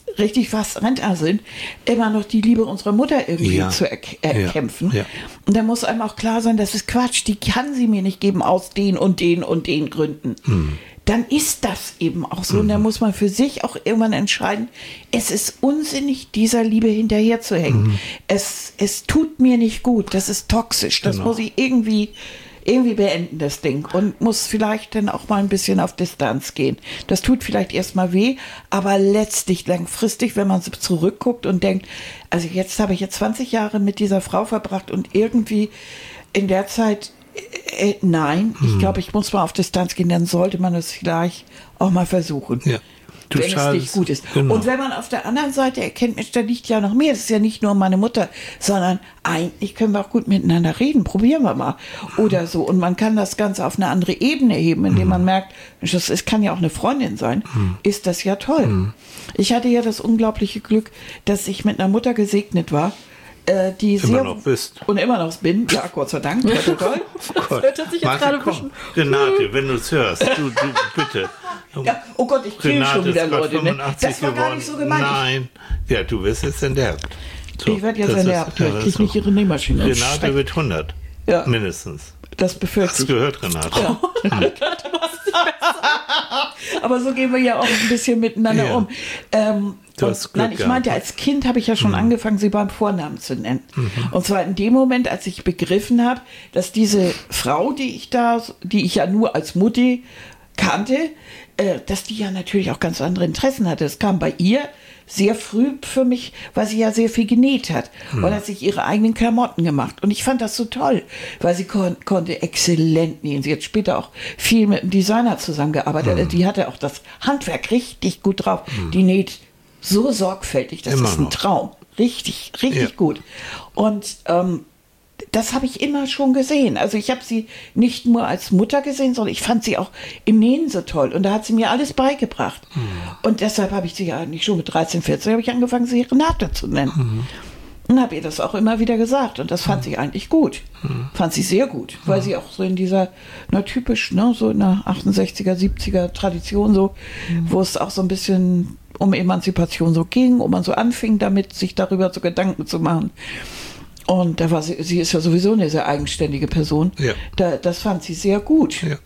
richtig fast Rentner sind, immer noch die Liebe unserer Mutter irgendwie Ja. zu erk- erkämpfen. Ja. Ja. Und da muss einem auch klar sein, das ist Quatsch, die kann sie mir nicht geben aus den und den und den Gründen. Hm. Dann ist das eben auch so. Und da muss man für sich auch irgendwann entscheiden, es ist unsinnig, dieser Liebe hinterherzuhängen. Hm. Es, es tut mir nicht gut, das ist toxisch, das Genau. muss ich irgendwie, irgendwie beenden, das Ding. Und muss vielleicht dann auch mal ein bisschen auf Distanz gehen. Das tut vielleicht erstmal weh, aber letztlich langfristig, wenn man so zurückguckt und denkt, also jetzt habe ich jetzt zwanzig Jahre mit dieser Frau verbracht und irgendwie in der Zeit Äh, nein, ich glaube, ich muss mal auf Distanz gehen, dann sollte man es vielleicht auch mal versuchen. Ja. Du wenn es schadest- nicht gut ist. genau. Und wenn man auf der anderen Seite erkennt, Mensch, da liegt ja noch mehr, das ist ja nicht nur meine Mutter, sondern eigentlich können wir auch gut miteinander reden, probieren wir mal. Oder so. Und man kann das Ganze auf eine andere Ebene heben, indem man merkt, Mensch, das ist, kann ja auch eine Freundin sein, ist das ja toll. Ich hatte ja das unglaubliche Glück, dass ich mit einer Mutter gesegnet war, äh, die Immer sehr, noch bist. und immer noch bin, ja, Gott sei Dank, toll, toll, toll. Gott. hört sich jetzt Martin, gerade ein komm. bisschen- Renate, wenn du es hörst, du, du, bitte. Ja, oh Gott, ich kill Renate schon wieder ist grad Leute. Ne? fünfundachtzig Das war gar nicht so gemeint. Nein. Ja, du wirst jetzt enterbt. So, Ich werde jetzt das ist- erlernt. ja, Ich das kriege ist nicht so. ihre Nähmaschine. Renate wird hundert. Ja. Mindestens. Das Das befürchte ich. gehört Renate. Aber so gehen wir ja auch ein bisschen miteinander Ja. um. Ähm, Du und, hast Glück nein, ich gehabt. meinte, als Kind habe ich ja schon angefangen, sie beim Vornamen zu nennen. Mhm. Und zwar in dem Moment, als ich begriffen habe, dass diese Frau, die ich da, die ich ja nur als Mutti kannte, äh, dass die ja natürlich auch ganz andere Interessen hatte. Es kam bei ihr sehr früh für mich, weil sie ja sehr viel genäht hat Mhm. und hat sich ihre eigenen Klamotten gemacht. Und ich fand das so toll, weil sie kon konnte exzellent nähen. Sie hat später auch viel mit einem Designer zusammengearbeitet. Mhm. Die hatte auch das Handwerk richtig gut drauf. Die näht so sorgfältig, das Immer ist ein noch. Traum. Richtig, richtig Ja. gut. Und ähm, das habe ich immer schon gesehen. Also ich habe sie nicht nur als Mutter gesehen, sondern ich fand sie auch im Nähen so toll. Und da hat sie mir alles beigebracht. Mhm. Und deshalb habe ich sie ja eigentlich schon mit dreizehn, vierzehn habe ich angefangen, sie Renate zu nennen. Mhm. Und habe ihr das auch immer wieder gesagt. Und das fand sie eigentlich gut. Fand sie sehr gut. Weil sie auch so in dieser, na typisch, ne, so in der achtundsechziger, siebziger Tradition so, wo es auch so ein bisschen um Emanzipation so ging, wo man so anfing damit, sich darüber so Gedanken zu machen. Und da war sie, sie ist ja sowieso eine sehr eigenständige Person. Ja. Da, das fand sie sehr gut. Ja.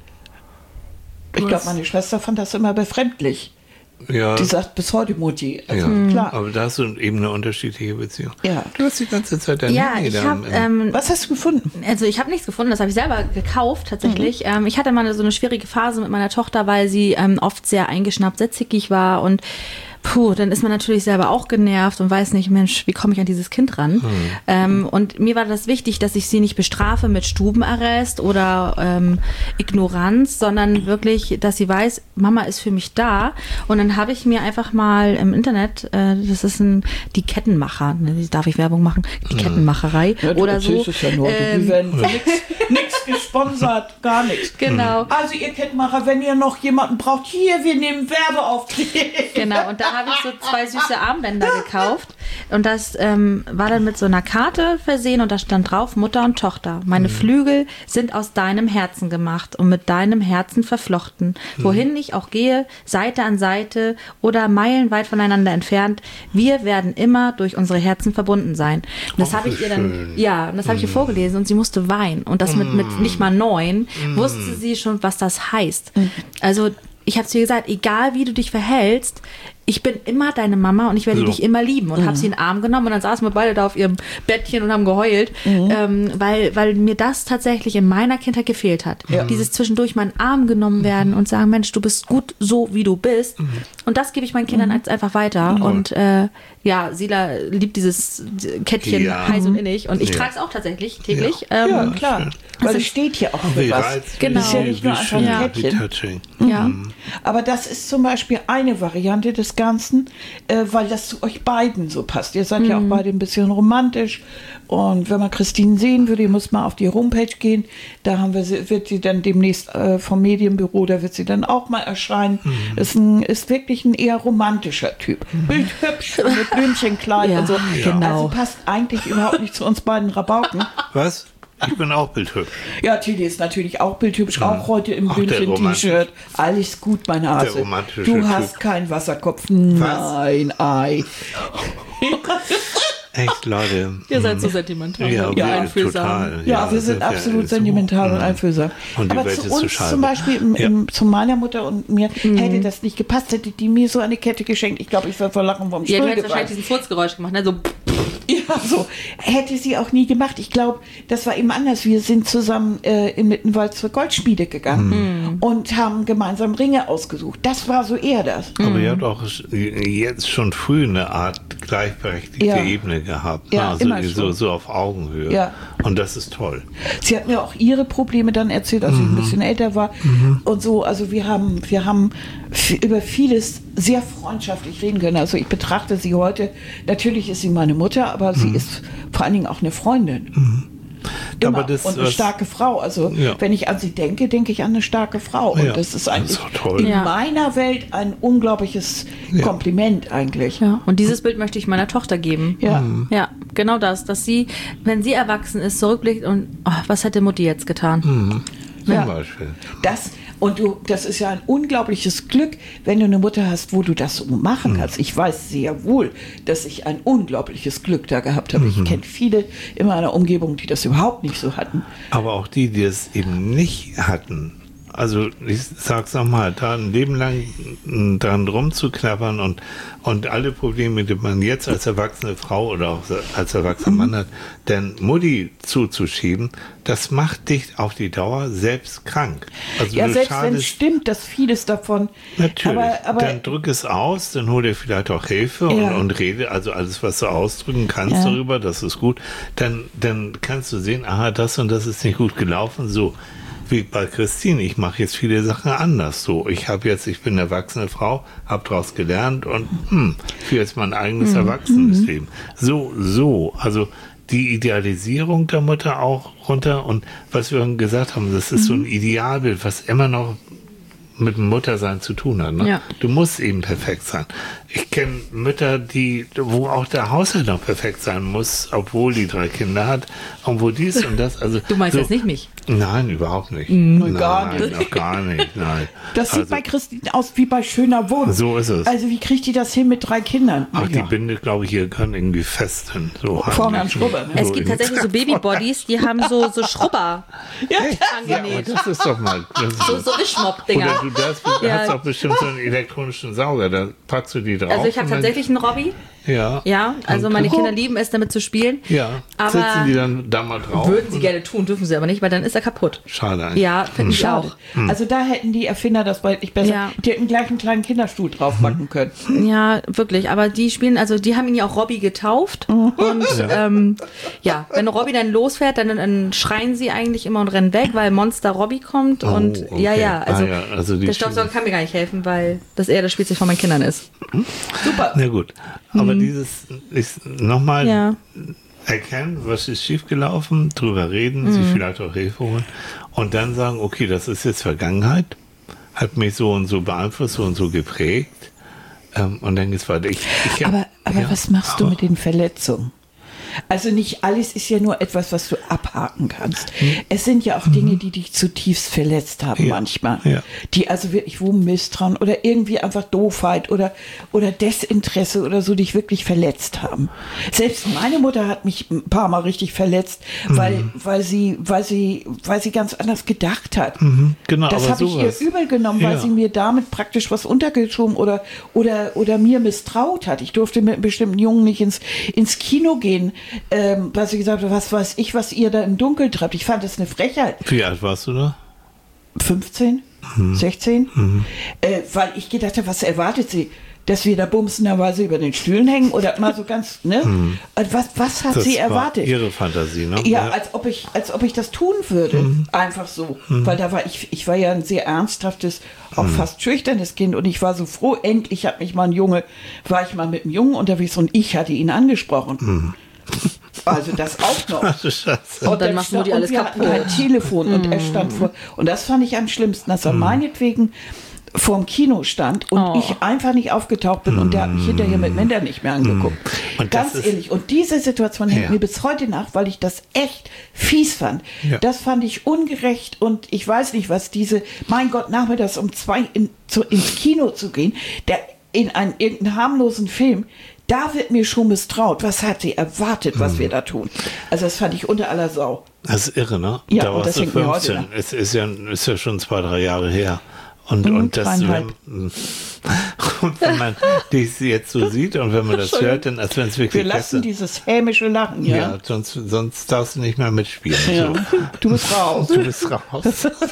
Ich glaube, meine Schwester fand das immer befremdlich. Ja. Die sagt bis heute Mutti. Also ja. klar. Aber da hast du eben eine unterschiedliche Beziehung. Ja. Du hast die ganze Zeit deine Ja, Nähe ich da habe, im- ähm, Was hast du gefunden? also ich habe nichts gefunden, das habe ich selber gekauft tatsächlich. Ähm, ich hatte mal so eine schwierige Phase mit meiner Tochter, weil sie ähm, oft sehr eingeschnappt, sehr zickig war und puh, dann ist man natürlich selber auch genervt und weiß nicht, Mensch, wie komme ich an dieses Kind ran? Ähm, und mir war das wichtig, dass ich sie nicht bestrafe mit Stubenarrest oder ähm, Ignoranz, sondern wirklich, dass sie weiß, Mama ist für mich da. Und dann habe ich mir einfach mal im Internet, äh, das ist ein, die Kettenmacher, ne, darf ich Werbung machen? Die Kettenmacherei Ja, du oder so. erzählst es ja nur. Ähm, Wir werden nichts gesponsert, gar nichts. Genau. Also ihr Kettenmacher, wenn ihr noch jemanden braucht, hier, wir nehmen Werbeaufträge. Genau, und da habe ich so zwei süße Armbänder gekauft. Und das ähm, war dann mit so einer Karte versehen und da stand drauf Mutter und Tochter. Meine Flügel sind aus deinem Herzen gemacht und mit deinem Herzen verflochten. Wohin ich auch gehe, Seite an Seite oder meilenweit voneinander entfernt, wir werden immer durch unsere Herzen verbunden sein. Und das Oh, habe ich wie ihr dann, schön. ja, und das habe ich ihr vorgelesen und sie musste weinen. Und das mit, mit nicht mal neun wusste sie schon, was das heißt. Also ich habe zu ihr gesagt, egal wie du dich verhältst, ich bin immer deine Mama und ich werde So. dich immer lieben. Und habe sie in den Arm genommen und dann saßen wir beide da auf ihrem Bettchen und haben geheult, ähm, weil, weil mir das tatsächlich in meiner Kindheit gefehlt hat. Dieses zwischendurch mal in den Arm genommen werden und sagen, Mensch, du bist gut so, wie du bist. Und das gebe ich meinen Kindern jetzt einfach weiter. Und äh, ja, Sila liebt dieses Kettchen Ja. heiß und innig. Und ich Ja. trage es auch tatsächlich täglich. Ähm, Ja, klar. schön. Weil Also- es steht hier auch für Wie was. reizend, Genau. Ist ja nicht nur wie einfach schön, ein wie Kettchen. touching. Ja. Aber das ist zum Beispiel eine Variante des Ganzen, äh, weil das zu euch beiden so passt. Ihr seid ja auch beide ein bisschen romantisch. Und wenn man Christine sehen würde, ihr müsst mal auf die Homepage gehen. Da haben wir sie, wird sie dann demnächst äh, vom Medienbüro, da wird sie dann auch mal erscheinen. Ist, ein, ist wirklich ein eher romantischer Typ. Bildhübsch, mit Blümchenkleid Ja, und so. genau. Also passt eigentlich überhaupt nicht zu uns beiden Rabauken. Was? Ich bin auch bildhübsch. Ja, Tilly ist natürlich auch bildhübsch, auch heute im Ach, der Blümchen-T-Shirt. Alles gut, meine Hase. Der romantische Du Typ. hast keinen Wasserkopf. Nein, ei. Echt, Leute. Ihr seid so sentimental. Ja, und wir- einfühlsam. total. Ja, wir sind ja absolut so. sentimental und Mhm. einfühlsam. Und die Aber Welt zu ist zur uns Scheibe. zum Beispiel, im, Ja. im, zu meiner Mutter und mir, hätte das nicht gepasst, hätte die mir so eine Kette geschenkt. Ich glaube, ich wäre vor Lachen vom Ja, Stuhl du hättest gefallen. wahrscheinlich diesen Furzgeräusch gemacht, ne? So, Ja, so. Hätte sie auch nie gemacht. Ich glaube, das war eben anders. Wir sind zusammen äh, in Mittenwald zur Goldschmiede gegangen und haben gemeinsam Ringe ausgesucht. Das war so eher das. Aber ihr habt auch jetzt schon früh eine Art gleichberechtigte Ja. Ebene gehabt. Ja, also immer so, schon. so auf Augenhöhe. Ja. Und das ist toll. Sie hat mir auch ihre Probleme dann erzählt, als ich ein bisschen älter war und so. Also wir haben, wir haben f- über vieles sehr freundschaftlich reden können. Also ich betrachte sie heute, natürlich ist sie meine Mutter, aber sie ist vor allen Dingen auch eine Freundin. Immer. Aber das, und eine was- starke Frau. Also Ja. wenn ich an sie denke, denke ich an eine starke Frau. Und Ja, das ist das eigentlich ist auch toll. in Ja. meiner Welt ein unglaubliches Ja. Kompliment eigentlich. ja. Und dieses Bild möchte ich meiner Tochter geben. Ja. Ja, genau das, dass sie, wenn sie erwachsen ist, zurückblickt und oh, was hätte Mutti jetzt getan? Zum Ja. Beispiel. Das, und du, das ist ja ein unglaubliches Glück, wenn du eine Mutter hast, wo du das so machen Mhm. kannst. Ich weiß sehr wohl, dass ich ein unglaubliches Glück da gehabt habe. Mhm. Ich kenne viele in meiner Umgebung, die das überhaupt nicht so hatten. Aber auch die, die es eben nicht hatten. Also ich sag's nochmal, da ein Leben lang m, dran rumzuknabbern und, und alle Probleme, die man jetzt als erwachsene Frau oder auch als erwachsener Mann hat, dann Mutti zuzuschieben, das macht dich auf die Dauer selbst krank. Also Ja, du selbst wenn es schadest stimmt, dass vieles davon. natürlich. Aber, aber dann drück es aus, dann hol dir vielleicht auch Hilfe Ja. und, und rede, also alles, was du ausdrücken kannst Ja. darüber, das ist gut. Dann, dann kannst du sehen, aha, das und das ist nicht gut gelaufen, so. Wie bei Christine, ich mache jetzt viele Sachen anders so. Ich habe jetzt, ich bin eine erwachsene Frau, habe daraus gelernt und hm, für jetzt mein eigenes erwachsenes Leben. So, so, also die Idealisierung der Mutter auch runter und was wir gesagt haben, das ist so ein Idealbild, was immer noch mit dem Muttersein zu tun hat. Ne? Ja. Du musst eben perfekt sein. Ich kenne Mütter, die, wo auch der Haushalt noch perfekt sein muss, obwohl die drei Kinder hat, obwohl dies und das. Also Du meinst so, jetzt nicht mich? Nein, überhaupt nicht. Nein, gar nicht. Auch gar nicht. Nein. das sieht Also, bei Christine aus wie bei schöner Wohn. So ist es. Also wie kriegt die das hin mit drei Kindern? Ach, die Ja. Binde, glaube ich, hier kann irgendwie fest hin. So Vorne am heimlich. Schrubber, ne? Es So gibt in- tatsächlich so Babybodies, die haben so, so Schrubber Ja. Ja, aber angenäht. das ist doch mal. Das ist So, so Oder Wischmopp-Dinger. du das, du Ja. hast doch bestimmt so einen elektronischen Sauger, da packst du die drauf. Also ich habe und dann- tatsächlich einen Robby. Ja. Ja, also Und- meine Kinder lieben es, damit zu spielen. Ja. Aber Sitzen die dann da mal drauf? würden sie gerne tun, dürfen sie aber nicht, weil dann ist er kaputt. Schade eigentlich. Ja, finde ich Schade. auch. Also da hätten die Erfinder das deutlich besser. Ja. Die hätten gleich einen kleinen Kinderstuhl drauf machen können. Ja, wirklich. Aber die spielen, also die haben ihn ja auch Robby getauft. Und ja, ähm, ja wenn Robby dann losfährt, dann, dann schreien sie eigentlich immer und rennen weg, weil Monster Robby kommt. Oh, und okay. ja, ja, also, Ah, ja, also die der Staubsauger kann mir gar nicht helfen, weil das eher das Spielzeug von meinen Kindern ist. Super. Na gut. Aber dieses ist nochmal Mhm. Ja. erkennen, was ist schiefgelaufen, drüber reden, Mhm. sich vielleicht auch Hilfe holen und dann sagen, okay, das ist jetzt Vergangenheit, hat mich so und so beeinflusst, so und so geprägt. Ähm, und dann geht's weiter. Ich, ich, Aber, aber ja, was machst du aber- mit den Verletzungen? Also nicht alles ist ja nur etwas, was du abhaken kannst. Es sind ja auch Dinge, die dich zutiefst verletzt haben Ja, manchmal. ja. Die also wirklich, wo Misstrauen oder irgendwie einfach Doofheit oder, oder Desinteresse oder so dich wirklich verletzt haben. Selbst meine Mutter hat mich ein paar Mal richtig verletzt, weil, weil sie, weil sie, weil sie ganz anders gedacht hat. Mhm, genau, Das aber habe ich ihr sowas. übel genommen, weil Ja. sie mir damit praktisch was untergeschoben oder, oder, oder mir misstraut hat. Ich durfte mit einem bestimmten Jungen nicht ins, ins Kino gehen, ähm, weil sie gesagt hat, was weiß ich, was ihr da im Dunkeln treibt. Ich fand das eine Frechheit. Wie alt warst du da? fünfzehn, sechzehn, äh, weil ich gedacht habe, was erwartet sie? Dass wir da bumsenderweise über den Stühlen hängen oder mal so ganz, ne? Und Was, was hat Das sie war erwartet? ihre Fantasie, ne? Ja, als ob ich, als ob ich das tun würde. Einfach so. Weil da war ich, ich war ja ein sehr ernsthaftes, auch fast schüchternes Kind und ich war so froh, endlich hat mich mal ein Junge, war ich mal mit einem Jungen unterwegs und ich hatte ihn angesprochen. Also das auch noch. Ach du Scheiße. Und dann er macht stand- Mutti und alles wir kaputt. hatten kein Telefon und er stand vor. Und das fand ich am schlimmsten, dass er meinetwegen vorm Kino stand und Oh. ich einfach nicht aufgetaucht bin und der hat mich hinterher mit Männern nicht mehr angeguckt. Und das Ganz ist- ehrlich. Und diese Situation hängt Ja. mir bis heute nach, weil ich das echt fies fand. Ja. Das fand ich ungerecht und ich weiß nicht, was diese, mein Gott, nachmittags um zwei in, zu, ins Kino zu gehen, der in einen irgendeinen harmlosen Film, da wird mir schon misstraut. Was hat sie erwartet, was wir da tun? Also das fand ich unter aller Sau. Das ist irre, ne? Ja, da und warst das du hängt mir heute fünfzehn. Es ist ja, ist ja schon zwei, drei Jahre her. Und, Mhm, und, das, wenn, dreieinhalb. und wenn man dich jetzt so sieht und wenn man das hört, dann als wenn es wirklich Wir lassen besser- dieses hämische Lachen, ja, ja. sonst, sonst darfst du nicht mehr mitspielen. Ja. So. Du bist raus. Du bist raus.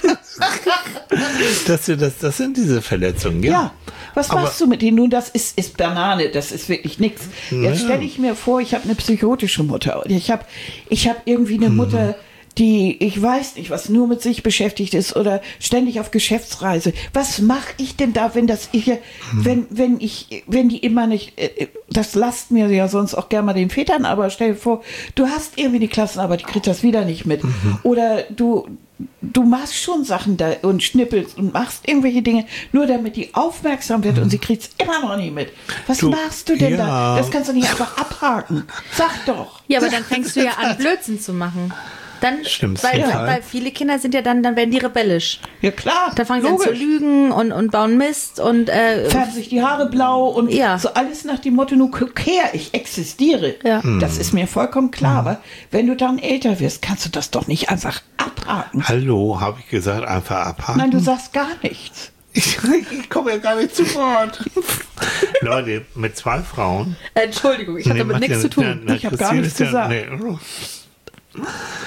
das, das, das sind diese Verletzungen, ja. Ja, was Aber- machst du mit denen? Nun, das ist, ist Banane, das ist wirklich nichts. Jetzt Ja. stelle ich mir vor, ich habe eine psychotische Mutter. Und ich habe ich hab irgendwie eine Mhm. Mutter, die, ich weiß nicht, was nur mit sich beschäftigt ist oder ständig auf Geschäftsreise. Was mache ich denn da, wenn das ich, Mhm. wenn, wenn ich, wenn die immer nicht, äh, das lasst mir ja sonst auch gerne mal den Vätern, aber stell dir vor, du hast irgendwie die Klassenarbeit, die kriegt das wieder nicht mit. Mhm. Oder du, du machst schon Sachen da und schnippelst und machst irgendwelche Dinge, nur damit die aufmerksam wird und sie kriegt es immer noch nicht mit. Was Du, machst du denn ja. da? Das kannst du nicht einfach abhaken. Sag doch. Ja, aber dann fängst du ja an, Blödsinn zu machen. Dann, Stimmt, weil, total. weil viele Kinder sind ja dann, dann werden die rebellisch. Ja klar. Da fangen sie an zu logisch. lügen und, und bauen Mist und äh, Färben sich die Haare blau und Ja. so alles nach dem Motto, nur guck her, ich existiere. Ja. Das ist mir vollkommen klar. Aber wenn du dann älter wirst, kannst du das doch nicht einfach abhaken. Hallo, habe ich gesagt, einfach abhaken? Nein, du sagst gar nichts. Ich, ich komme ja gar nicht zu Wort. Leute, mit zwei Frauen. Entschuldigung, ich hatte damit macht nichts ja- zu tun. na, na, Ich hab gar Christine nichts ist ja- gesagt. nee.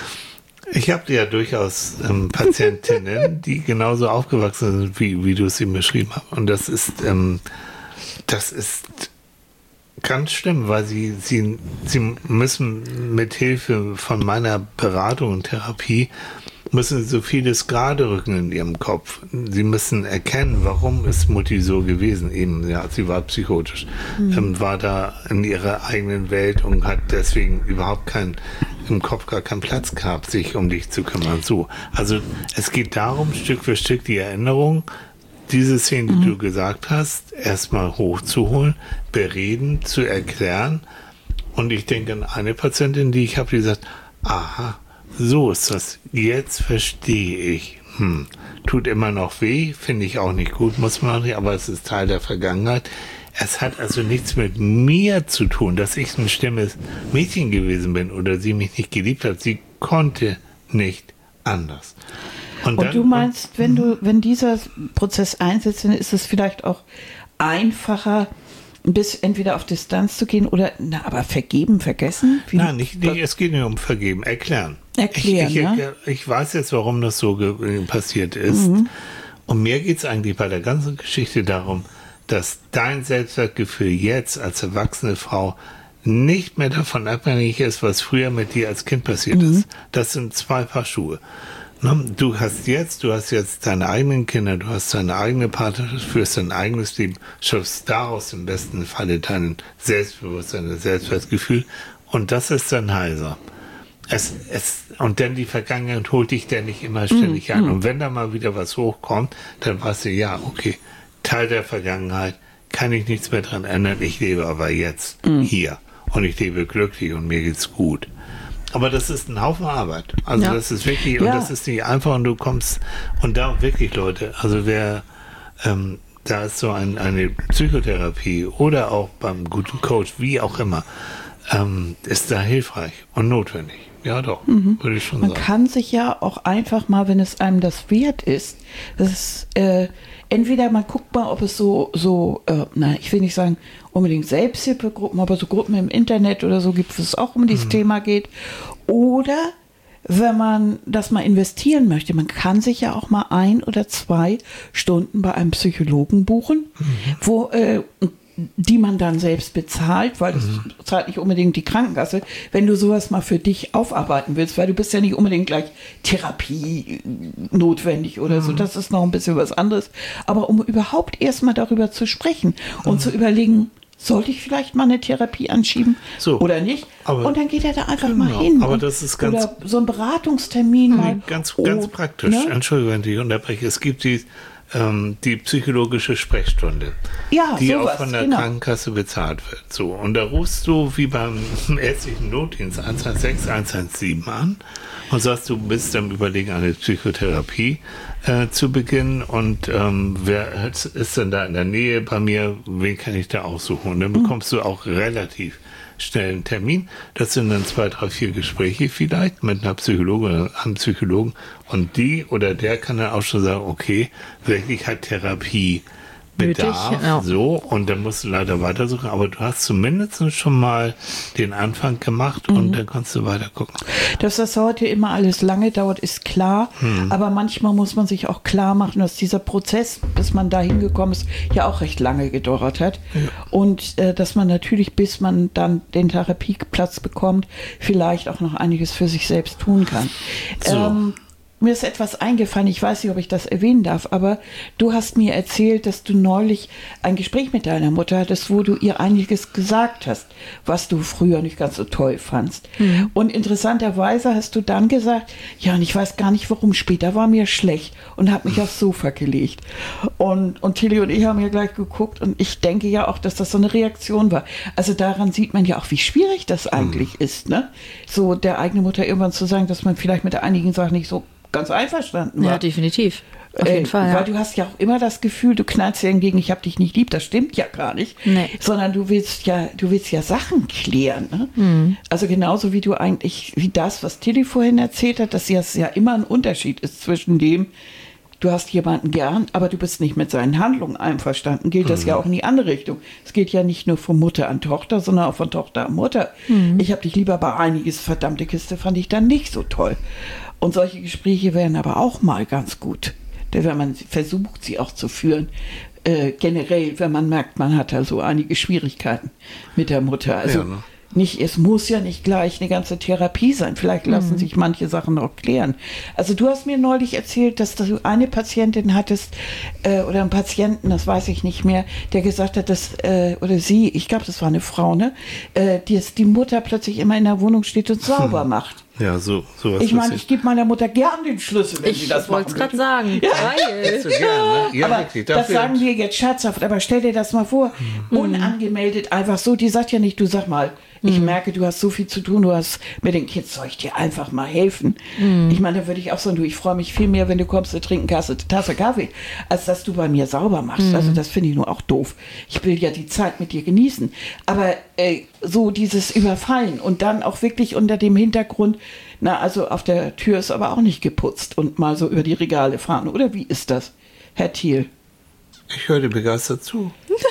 Ich habe ja durchaus ähm, Patientinnen, die genauso aufgewachsen sind, wie, wie du es eben beschrieben hast. Und das ist, ähm, das ist ganz schlimm, weil sie, sie, sie müssen mit Hilfe von meiner Beratung und Therapie müssen sie so vieles gerade rücken in ihrem Kopf. Sie müssen erkennen, warum ist Mutti so gewesen. Eben, ja, sie war psychotisch, ähm, war da in ihrer eigenen Welt und hat deswegen überhaupt keinen, im Kopf gar keinen Platz gehabt, sich um dich zu kümmern. So. Also, es geht darum, Stück für Stück die Erinnerung, diese Szene, die du gesagt hast, erstmal hochzuholen, bereden, zu erklären. Und ich denke an eine Patientin, die ich habe, die sagt, aha, so ist das. Jetzt verstehe ich. Hm. Tut immer noch weh, finde ich auch nicht gut, muss man auch nicht, aber es ist Teil der Vergangenheit. Es hat also nichts mit mir zu tun, dass ich ein stimmes Mädchen gewesen bin oder sie mich nicht geliebt hat. Sie konnte nicht anders. Und dann- du meinst, wenn du, wenn dieser Prozess einsetzt, dann ist es vielleicht auch einfacher, bis entweder auf Distanz zu gehen oder, na, aber vergeben, vergessen? Wie, Nein, nicht, nicht, es geht nicht um Vergeben, erklären. Erklären, ich, ich, ja. erklär- ich weiß jetzt, warum das so ge- passiert ist. Mhm. Und mir geht es eigentlich bei der ganzen Geschichte darum, dass dein Selbstwertgefühl jetzt als erwachsene Frau nicht mehr davon abhängig ist, was früher mit dir als Kind passiert Mhm. ist. Das sind zwei Paar Schuhe. Ne? Du hast jetzt, du hast jetzt deine eigenen Kinder, du hast deine eigene Partnerschaft, führst dein eigenes Leben, schaffst daraus im besten Falle dein Selbstbewusstsein, dein Selbstwertgefühl und das ist dann heiser. Es, es, und dann die Vergangenheit holt dich dann nicht immer ständig ein. Und wenn da mal wieder was hochkommt, dann weißt du, ja, okay, Teil der Vergangenheit, kann ich nichts mehr dran ändern, ich lebe aber jetzt hier und ich lebe glücklich und mir geht's gut. Aber das ist ein Haufen Arbeit. Also Ja. das ist wirklich, und Ja. das ist nicht einfach und du kommst, und da wirklich Leute, also wer, ähm, da ist so ein, eine Psychotherapie oder auch beim guten Coach, wie auch immer, ähm, ist da hilfreich und notwendig. Ja doch, würde ich schon Man sagen. kann sich ja auch einfach mal, wenn es einem das wert ist, das ist, äh, entweder man guckt mal, ob es so, so, äh, na, ich will nicht sagen unbedingt Selbsthilfegruppen, aber so Gruppen im Internet oder so gibt, wo es auch um dieses Thema geht. Oder wenn man das mal investieren möchte, man kann sich ja auch mal ein oder zwei Stunden bei einem Psychologen buchen, wo äh, die man dann selbst bezahlt, weil das zahlt nicht unbedingt die Krankenkasse, wenn du sowas mal für dich aufarbeiten willst, weil du bist ja nicht unbedingt gleich Therapie notwendig oder so, das ist noch ein bisschen was anderes. Aber um überhaupt erstmal darüber zu sprechen und zu überlegen, sollte ich vielleicht mal eine Therapie anschieben So, oder nicht? aber- Und dann geht er da einfach Genau, mal hin. aber und, das ist ganz- oder so ein Beratungstermin mal. Ganz, Oh, ganz praktisch. ne? Entschuldigung, wenn ich unterbreche. Es gibt die, ähm, die psychologische Sprechstunde, Ja, die sowas, auch von der genau. Krankenkasse bezahlt wird. So, und da rufst du wie beim ärztlichen Notdienst eins eins sechs, eins eins sieben an und sagst, du bist am Überlegen, eine Psychotherapie äh, zu beginnen und ähm, wer ist denn da in der Nähe bei mir, wen kann ich da aussuchen? Und dann bekommst du auch relativ schnell einen Termin. Das sind dann zwei, drei, vier Gespräche vielleicht mit einer Psychologin oder einem Psychologen und die oder der kann dann auch schon sagen, okay, wirklich hat Therapie Bedarf, Nötig, ja. so, und dann musst du leider weitersuchen, aber du hast zumindest schon mal den Anfang gemacht und dann kannst du weiter gucken. Dass das heute immer alles lange dauert, ist klar. Hm. Aber manchmal muss man sich auch klar machen, dass dieser Prozess, bis man da hingekommen ist, ja auch recht lange gedauert hat. Ja. Und äh, dass man natürlich, bis man dann den Therapieplatz bekommt, vielleicht auch noch einiges für sich selbst tun kann. So. Ähm, Mir ist etwas eingefallen, ich weiß nicht, ob ich das erwähnen darf, aber du hast mir erzählt, dass du neulich ein Gespräch mit deiner Mutter hattest, wo du ihr einiges gesagt hast, was du früher nicht ganz so toll fandst. Mhm. Und interessanterweise hast du dann gesagt, ja, und ich weiß gar nicht warum, später war mir schlecht und habe mich aufs Sofa gelegt. Und, und Tilly und ich haben ja gleich geguckt und ich denke ja auch, dass das so eine Reaktion war. Also daran sieht man ja auch, wie schwierig das eigentlich mhm. ist, ne? So der eigenen Mutter irgendwann zu sagen, dass man vielleicht mit einigen Sachen nicht so ganz einverstanden war. Ja, definitiv. Auf jeden äh, Fall. Weil Ja. du hast ja auch immer das Gefühl, du knallst dir entgegen, ich hab dich nicht lieb, das stimmt ja gar nicht. Nee. Sondern du willst ja, du willst ja Sachen klären. Ne? Mhm. Also genauso wie du eigentlich, wie das, was Tilly vorhin erzählt hat, dass es ja immer ein Unterschied ist zwischen dem, du hast jemanden gern, aber du bist nicht mit seinen Handlungen einverstanden, gilt das mhm. ja auch in die andere Richtung. Es geht ja nicht nur von Mutter an Tochter, sondern auch von Tochter an Mutter. Mhm. Ich hab dich lieber, bei einiges, verdammte Kiste, fand ich dann nicht so toll. Und solche Gespräche wären aber auch mal ganz gut, denn wenn man versucht, sie auch zu führen, äh, generell, wenn man merkt, man hat da so einige Schwierigkeiten mit der Mutter. Also ja, ne? nicht, es muss ja nicht gleich eine ganze Therapie sein. Vielleicht lassen mhm. sich manche Sachen auch klären. Also du hast mir neulich erzählt, dass du eine Patientin hattest äh, oder einen Patienten, das weiß ich nicht mehr, der gesagt hat, dass, äh, oder sie, ich glaube, das war eine Frau, ne, äh, die, die Mutter plötzlich immer in der Wohnung steht und sauber hm. macht. Ja, so sowas. Ich meine, ich gebe meiner Mutter gern den Schlüssel, wenn ich sie das wollte es gerade sagen. Ja. Geil. So gern, ne? Ja, aber wirklich, das sagen wir jetzt scherzhaft, aber stell dir das mal vor, mhm. unangemeldet, einfach so, die sagt ja nicht, du sag mal, ich mhm. merke, du hast so viel zu tun, du hast mit den Kids, soll ich dir einfach mal helfen? Mhm. Ich meine, da würde ich auch sagen, du, ich freue mich viel mehr, wenn du kommst, du trinken Tasse, Tasse Kaffee, als dass du bei mir sauber machst. Mhm. Also das finde ich nur auch doof. Ich will ja die Zeit mit dir genießen. Aber äh, so dieses Überfallen und dann auch wirklich unter dem Hintergrund, na, also auf der Tür ist aber auch nicht geputzt und mal so über die Regale fahren. Oder wie ist das, Herr Thiel? Ich höre dir begeistert zu.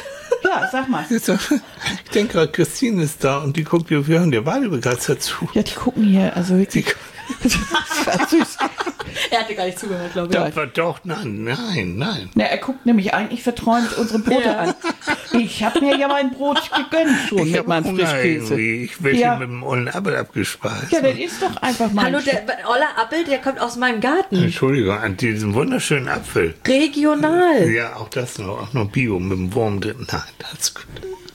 Ja, sag mal. Ich denke gerade, Christine ist da und die guckt, wir hören dir beide begeistert zu. Ja, die gucken hier, also wirklich. Das war süß. Er hatte gar nicht zugehört, glaube ich. Doch, doch, nein, nein, nein. Na, er guckt nämlich eigentlich verträumt unsere Brote Ja. an. Ich habe mir ja mein Brot gegönnt schon Ich mit habe meinem Hunger Frischkäse. irgendwie. Ich werde Ja. hier mit dem ollen Apfel abgespeist. Ja, das ist doch einfach mal. Hallo, der Oller Appel, der kommt aus meinem Garten. Entschuldigung, an diesem wunderschönen Apfel. Regional. Ja, auch das noch, auch noch Bio mit dem Wurm drin. Nein, das ist gut.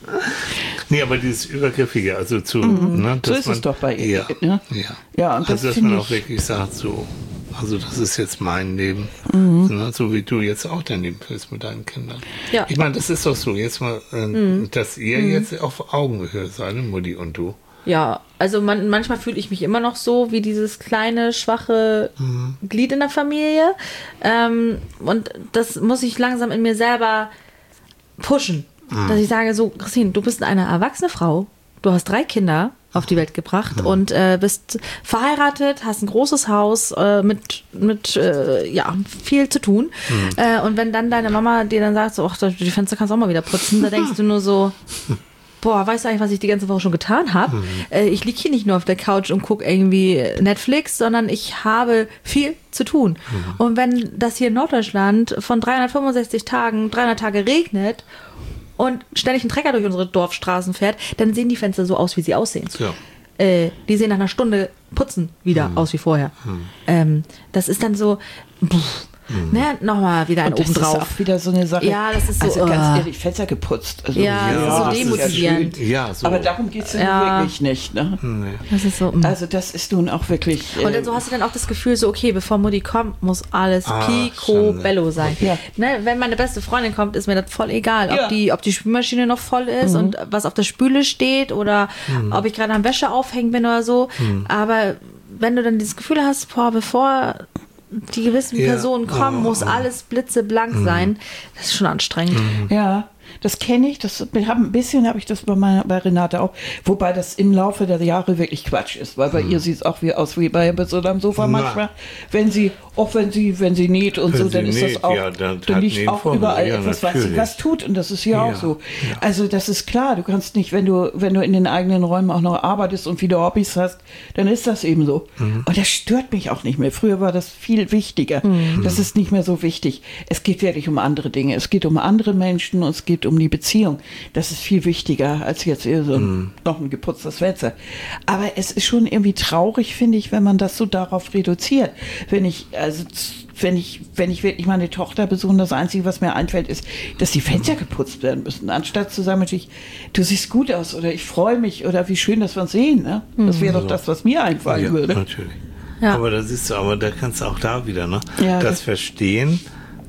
Nee, aber dieses Übergriffige, also zu, Mhm. ne, So dass ist man, es doch bei ihr, Ja, ne? ja. Ja, und das also, dass finde man auch ich- wirklich sagt, so, also das ist jetzt mein Leben, Mhm. ne, so wie du jetzt auch dein Leben führst mit deinen Kindern. Ja. Ich meine, das ist doch so, jetzt mal, äh, Mhm. dass ihr jetzt auf Augenhöhe seid, ne, Mutti und du. Ja, also man, manchmal fühle ich mich immer noch so wie dieses kleine, schwache Mhm. Glied in der Familie. Ähm, und das muss ich langsam in mir selber pushen. Mhm. Dass ich sage, so, Christine, du bist eine erwachsene Frau, du hast drei Kinder auf die Welt gebracht Mhm. und äh, bist verheiratet, hast ein großes Haus äh, mit, mit äh, ja, viel zu tun. Mhm. Äh, und wenn dann deine Mama dir dann sagt, so, ach, die Fenster kannst du auch mal wieder putzen, da denkst du nur so, boah, weißt du eigentlich, was ich die ganze Woche schon getan habe? Mhm. Äh, ich liege hier nicht nur auf der Couch und gucke irgendwie Netflix, sondern ich habe viel zu tun. Mhm. Und wenn das hier in Norddeutschland von dreihundertfünfundsechzig Tagen, dreihundert Tage regnet und ständig ein Trecker durch unsere Dorfstraßen fährt, dann sehen die Fenster so aus, wie sie aussehen. Ja. Äh, die sehen nach einer Stunde Putzen wieder Mhm. aus wie vorher. Mhm. Ähm, das ist dann so, pff, ne, nochmal wieder ein Und das oben ist drauf. auch wieder so eine Sache. Ja, das ist so, Also ganz uh. ehrlich, Fenster geputzt. Also, Ja, das ist so das demotivierend. schön. Ja, so. Aber darum geht es ja, Ja. wirklich nicht. Ne? Nee. Das ist so. mm. Also das ist nun auch wirklich... Und äh, dann so hast du dann auch das Gefühl, so, okay, bevor Mutti kommt, muss alles Ah, picobello sein. Ja. Ne, wenn meine beste Freundin kommt, ist mir das voll egal, ob, Ja. die, ob die Spülmaschine noch voll ist und was auf der Spüle steht oder ob ich gerade am Wäsche aufhängen bin oder so. Aber wenn du dann dieses Gefühl hast, boah, bevor die gewissen Ja. Personen kommen, Oh, muss oh. alles blitzeblank sein, das ist schon anstrengend. Ja, das kenne ich. Das wir haben ein bisschen habe ich das bei meiner, bei Renate auch, wobei das im Laufe der Jahre wirklich Quatsch ist, weil bei ihr sieht es auch wie aus wie bei so am Sofa Na. manchmal, wenn sie auch wenn sie wenn sie näht und Wenn so, sie dann ist näht, das auch, ja, dann da hat liegt Nähen auch vor mir. überall Ja, etwas, was sie natürlich. was tut und das ist ja, Ja, auch so. ja. Also das ist klar, du kannst nicht, wenn du wenn du in den eigenen Räumen auch noch arbeitest und viele Hobbys hast, dann ist das eben so. Mhm. Und das stört mich auch nicht mehr. Früher war das viel wichtiger. Das ist nicht mehr so wichtig. Es geht wirklich um andere Dinge. Es geht um andere Menschen und es geht um die Beziehung. Das ist viel wichtiger als jetzt eher so ein, noch ein geputztes Fenster. Aber es ist schon irgendwie traurig, finde ich, wenn man das so darauf reduziert. Wenn ich, also, wenn ich, wenn ich wirklich meine Tochter besuche, das Einzige, was mir einfällt, ist, dass die Fenster geputzt werden müssen. Anstatt zu sagen, natürlich, du siehst gut aus oder ich freue mich oder wie schön, dass wir uns sehen. Ne? Das wäre doch das, was mir einfallen Ja, würde. natürlich. Ja. Aber das ist so, aber da kannst du auch da wieder, ne? Ja, das das- Verstehen,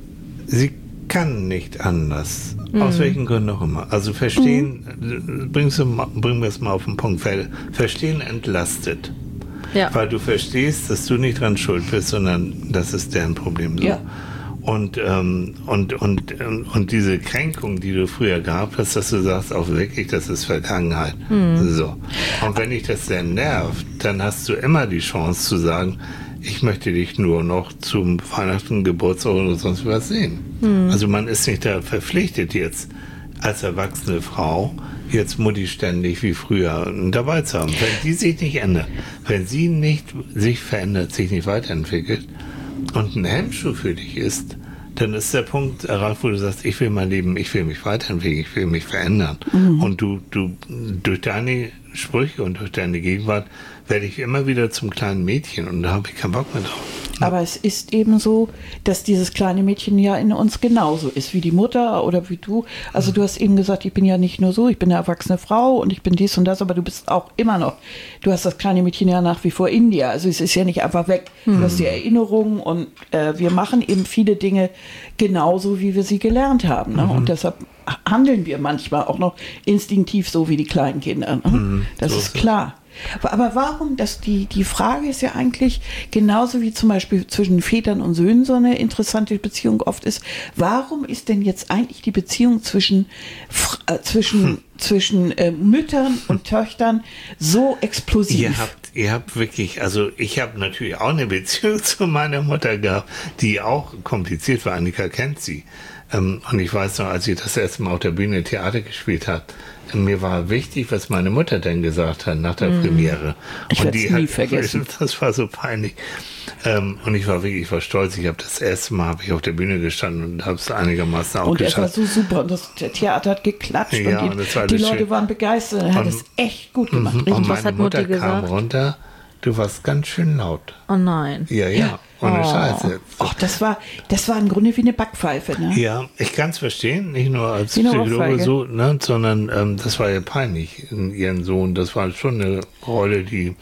sie kann nicht anders. Aus welchen Gründen auch immer. Also verstehen, bringst du, mal- bringen wir es mal auf den Punkt. Ver- Verstehen entlastet. Ja. Weil du verstehst, dass du nicht dran schuld bist, sondern das ist deren Problem. So. Ja. Und, ähm, und, und, und, und diese Kränkung, die du früher gehabt hast, dass du sagst, auch wirklich, das ist Vergangenheit. So. Und wenn dich das sehr nervt, dann hast du immer die Chance zu sagen, ich möchte dich nur noch zum Weihnachten, Geburtstag oder sonst was sehen. Also man ist nicht da verpflichtet jetzt, als erwachsene Frau, jetzt Mutti ständig wie früher dabei zu haben. Wenn die sich nicht ändert, wenn sie nicht sich verändert, sich nicht weiterentwickelt und ein Hemmschuh für dich ist, dann ist der Punkt erreicht, wo du sagst, ich will mein Leben, ich will mich weiterentwickeln, ich will mich verändern. Und du, du, durch deine Sprüche und durch deine Gegenwart werde ich immer wieder zum kleinen Mädchen und da habe ich keinen Bock mehr drauf. Aber es ist eben so, dass dieses kleine Mädchen ja in uns genauso ist wie die Mutter oder wie du. Also du hast eben gesagt, ich bin ja nicht nur so, ich bin eine erwachsene Frau und ich bin dies und das, aber du bist auch immer noch. Du hast das kleine Mädchen ja nach wie vor in dir. Also es ist ja nicht einfach weg. Du hast die Erinnerungen und äh, wir machen eben viele Dinge genauso, wie wir sie gelernt haben. Ne? Und deshalb handeln wir manchmal auch noch instinktiv so wie die kleinen Kinder. Ne? Das so ist ist es. klar. Aber warum, das die, die Frage ist ja eigentlich, genauso wie zum Beispiel zwischen Vätern und Söhnen so eine interessante Beziehung oft ist, warum ist denn jetzt eigentlich die Beziehung zwischen, Fr- äh, zwischen, Hm. zwischen äh, Müttern und Töchtern so explosiv? Ihr habt, ihr habt wirklich, also ich habe natürlich auch eine Beziehung zu meiner Mutter gehabt, die auch kompliziert war. Annika kennt sie. Ähm, und ich weiß noch, als sie das erste Mal auf der Bühne Theater gespielt hat, mir war wichtig, was meine Mutter denn gesagt hat nach der Premiere. Ich und werd's die nie hat, vergessen. Das war so peinlich. Ähm, und ich war wirklich, ich war stolz. Ich habe das erste Mal habe ich auf der Bühne gestanden und habe es einigermaßen auch Und es war geschafft. so super und das Theater hat geklatscht Ja, und und die, das war die alles Leute schön. waren begeistert. Er hat Und- es echt gut gemacht. Und Richtig. was meine hat Mutti Mutter kam gesagt? runter, du warst ganz schön laut. Oh nein. Ja, ja, ohne Oh. Scheiße. Ach, das war, das war im Grunde wie eine Backpfeife. Ne? Ja, ich kann es verstehen, nicht nur als Wie eine Psychologe Ohrfeige. so, ne, sondern ähm, das war ja peinlich in ihren Sohn. Das war schon eine Rolle, die.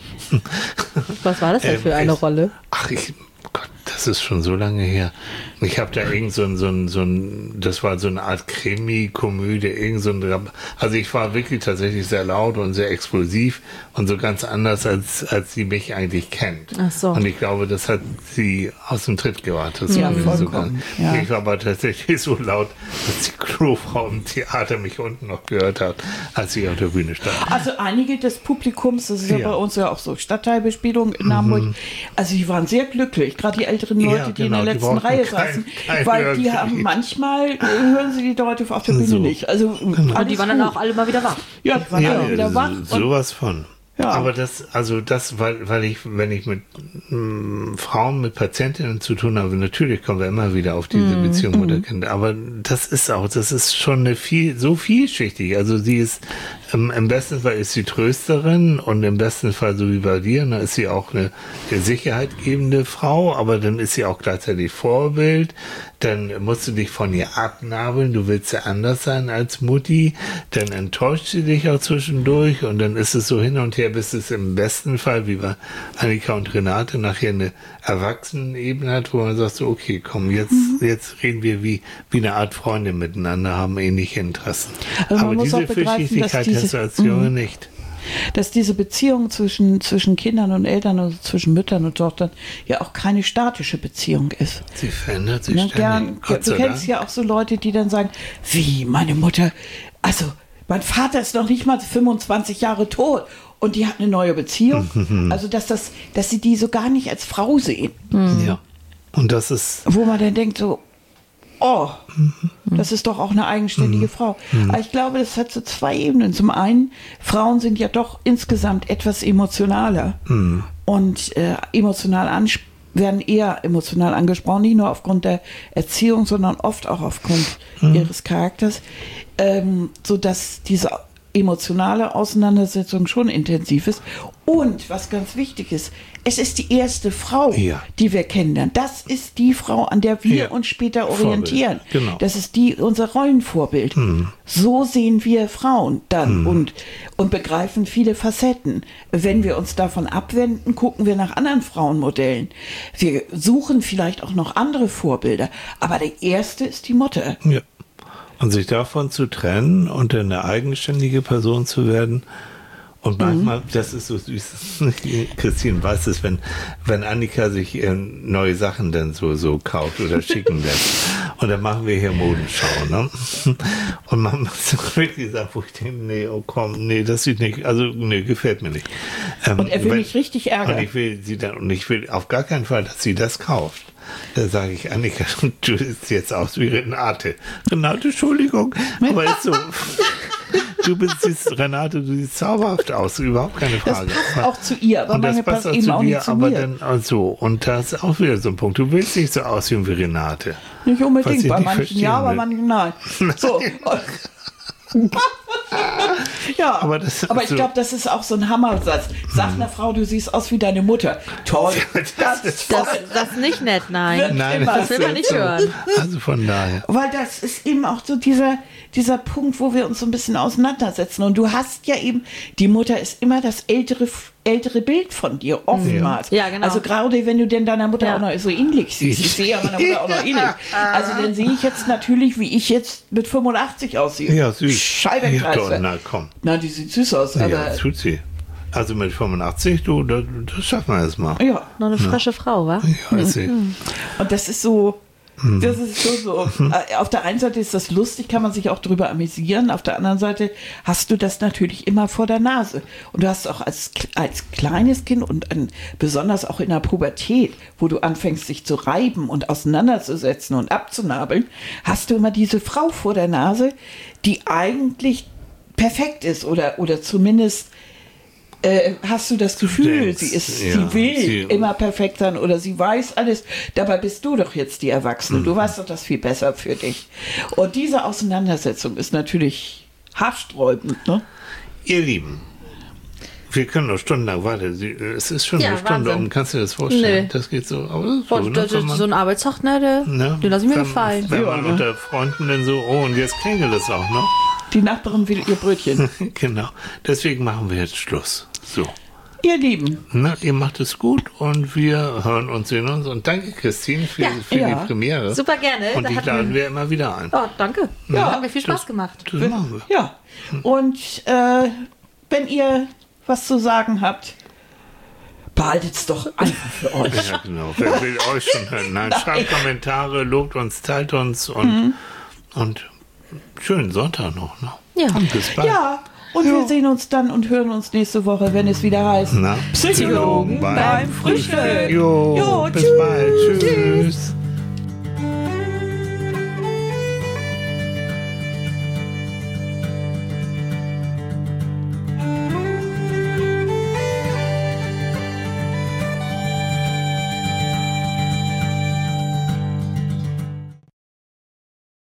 Was war das denn Ähm, für eine ich- Rolle? Ach, ich, Gott, das ist schon so lange her. Ich habe da irgend so ein, so ein, so ein, das war so eine Art Krimi-Komödie, irgend so ein, Dram- also ich war wirklich tatsächlich sehr laut und sehr explosiv und so ganz anders, als, als sie mich eigentlich kennt. Ach so. Und ich glaube, das hat sie aus dem Tritt gebracht. Das Ja, war mir so vollkommen, ganz, ja. Ich war aber tatsächlich so laut, dass die Crewfrau im Theater mich unten noch gehört hat, als ich auf der Bühne stand. Also einige des Publikums, das ist ja, Ja. bei uns ja auch so Stadtteilbespielung in Hamburg, also die waren sehr glücklich, gerade die älteren Ja, Leute, die genau, in die der letzten brauchten Reihe kein- saßen, kein weil die Hörgerät. haben manchmal, äh, hören sie die Leute auf der Bühne So. nicht. Also Und die waren dann auch alle mal wieder wach. ja, die waren Ja, alle wieder wach. Und, sowas von. Ja. Aber das, also das, weil, weil ich, wenn ich mit mh, Frauen, mit Patientinnen zu tun habe, natürlich kommen wir immer wieder auf diese mm, Beziehung mm. Mutter-Kind. Aber das ist auch, das ist schon eine viel, so vielschichtig. Also sie ist, ähm, im besten Fall ist sie Trösterin und im besten Fall, so wie bei dir, dann ist sie auch eine, eine sicherheitgebende Frau, aber dann ist sie auch gleichzeitig Vorbild. Dann musst du dich von ihr abnabeln, du willst ja anders sein als Mutti, dann enttäuscht sie dich auch zwischendurch und dann ist es so hin und her, bis es im besten Fall, wie bei Annika und Renate, nachher eine Erwachsenenebene hat, wo man sagt so, okay, komm, jetzt, mhm. jetzt reden wir wie, wie eine Art Freunde miteinander, haben ähnliche Interessen. Also aber diese Vielschichtigkeit hast du als Junge nicht. Dass diese Beziehung zwischen, zwischen Kindern und Eltern, also zwischen Müttern und Tochtern, ja auch keine statische Beziehung ist. Sie verändert sich Na, ständig. gern, Gott du sei kennst Dank. ja auch so Leute, die dann sagen, wie, meine Mutter, also mein Vater ist noch nicht mal fünfundzwanzig Jahre tot und die hat eine neue Beziehung. Also dass, das, dass sie die so gar nicht als Frau sehen. Mhm. Ja, und das ist... Wo man dann denkt so, oh, das ist doch auch eine eigenständige mhm. Frau. Mhm. Aber ich glaube, das hat so zwei Ebenen. Zum einen, Frauen sind ja doch insgesamt etwas emotionaler mhm. und äh, emotional ansp- werden eher emotional angesprochen, nicht nur aufgrund der Erziehung, sondern oft auch aufgrund mhm. ihres Charakters, ähm, sodass diese emotionale Auseinandersetzung schon intensiv ist. Und was ganz wichtig ist, es ist die erste Frau, ja. die wir kennenlernen. Das ist die Frau, an der wir ja. uns später orientieren. Genau. Das ist die unser Rollenvorbild. Hm. So sehen wir Frauen dann hm. und, und begreifen viele Facetten. Wenn wir uns davon abwenden, gucken wir nach anderen Frauenmodellen. Wir suchen vielleicht auch noch andere Vorbilder. Aber der erste ist die Mutter. Ja. Und sich davon zu trennen und eine eigenständige Person zu werden. Und manchmal, mhm. das ist so süß, Christine weiß es, wenn, wenn Annika sich äh, neue Sachen dann so, so kauft oder schicken lässt. Und dann machen wir hier Modenschau, ne? Und man macht so wirklich sagt, wo ich denke, nee, oh komm, nee, das sieht nicht, also, nee, gefällt mir nicht. Ähm, und er will wenn, mich richtig ärgern. Und ich will sie dann, und ich will auf gar keinen Fall, dass sie das kauft. Da sage ich, Annika, du siehst jetzt aus wie Renate. Renate, Entschuldigung, aber ist so. Du bist, siehst, Renate, du siehst zauberhaft aus, überhaupt keine Frage. Das passt auch zu ihr, aber und das manchmal passt passt auch eben zu auch dir, nicht zu aber mir. dann also und das ist auch wieder so ein Punkt. Du willst nicht so aussehen wie Renate. Nicht unbedingt, bei nicht manchen ja, bei manchen nein. So. Ja, aber, das, aber ich so glaube, das ist auch so ein Hammersatz. Sag einer Frau, du siehst aus wie deine Mutter. Toll. Das, das, das, das ist nicht nett, nein. Nein, das, das will man nicht so. hören. Also von daher. Weil das ist eben auch so dieser, dieser Punkt, wo wir uns so ein bisschen auseinandersetzen. Und du hast ja eben, die Mutter ist immer das ältere, ältere Bild von dir, oftmals. Ja, genau. Also gerade wenn du denn deiner Mutter ja. auch noch so ähnlich siehst. Ich sehe ja meiner Mutter auch noch ähnlich. Also dann sehe ich jetzt natürlich, wie ich jetzt mit fünfundachtzig aussehe. Ja, süß. Scheibenkreis. Ja, na komm. Na, die sieht süß aus. Aber ja, tut sie. Also mit fünfundachtzig, du, das, das schaffen wir jetzt mal. Ja. Noch eine frische ja. Frau, wa? Ja, ist sie. Und das ist so, das ist schon so. Auf der einen Seite ist das lustig, kann man sich auch drüber amüsieren. Auf der anderen Seite hast du das natürlich immer vor der Nase. Und du hast auch als, als kleines Kind und an, besonders auch in der Pubertät, wo du anfängst, dich zu reiben und auseinanderzusetzen und abzunabeln, hast du immer diese Frau vor der Nase, die eigentlich perfekt ist oder, oder zumindest Äh, hast du das Gefühl, Denkst, sie ist, ja, sie will sie, immer perfekt sein oder sie weiß alles. Dabei bist du doch jetzt die Erwachsene. Mhm. Du weißt doch das viel besser für dich. Und diese Auseinandersetzung ist natürlich haarsträubend, ne? Ihr Lieben, wir können noch stundenlang weiter. Sie, es ist schon Ja, eine Stunde Wahnsinn. um. Kannst du dir das vorstellen? Nö. Das geht so. Aber das ist Boah, so, ne? das ist so ein Arbeitstag, ne? Der, Ne? Den lasse ich mir wenn, gefallen. Wenn Ja, man ne? unter Freunden dann so, oh, und jetzt klingelt es auch noch. Die Nachbarin will ihr Brötchen. Genau. Deswegen machen wir jetzt Schluss. So. Ihr Lieben. Na, ihr macht es gut und wir hören uns, sehen uns. Und danke, Christine, für, Ja. für Ja. die Premiere. Super gerne. Und Da die hatten laden wir- wir immer wieder ein. Oh, danke. Ja, hat mir viel Spaß das- gemacht. Das machen wir. Ja. Und äh, wenn ihr was zu sagen habt, behaltet es doch einfach für euch. Ja, genau. Wer will euch schon hören? Nein, Nein. schreibt Kommentare, lobt uns, teilt uns und, Mhm. und schönen Sonntag noch. Ne? Ja. Und bis bald. Ja, und wir sehen uns dann und hören uns nächste Woche, wenn es wieder heißt Na? Psychologen beim Frühstück. Jo, Jo, bis tschüss. bald. Tschüss.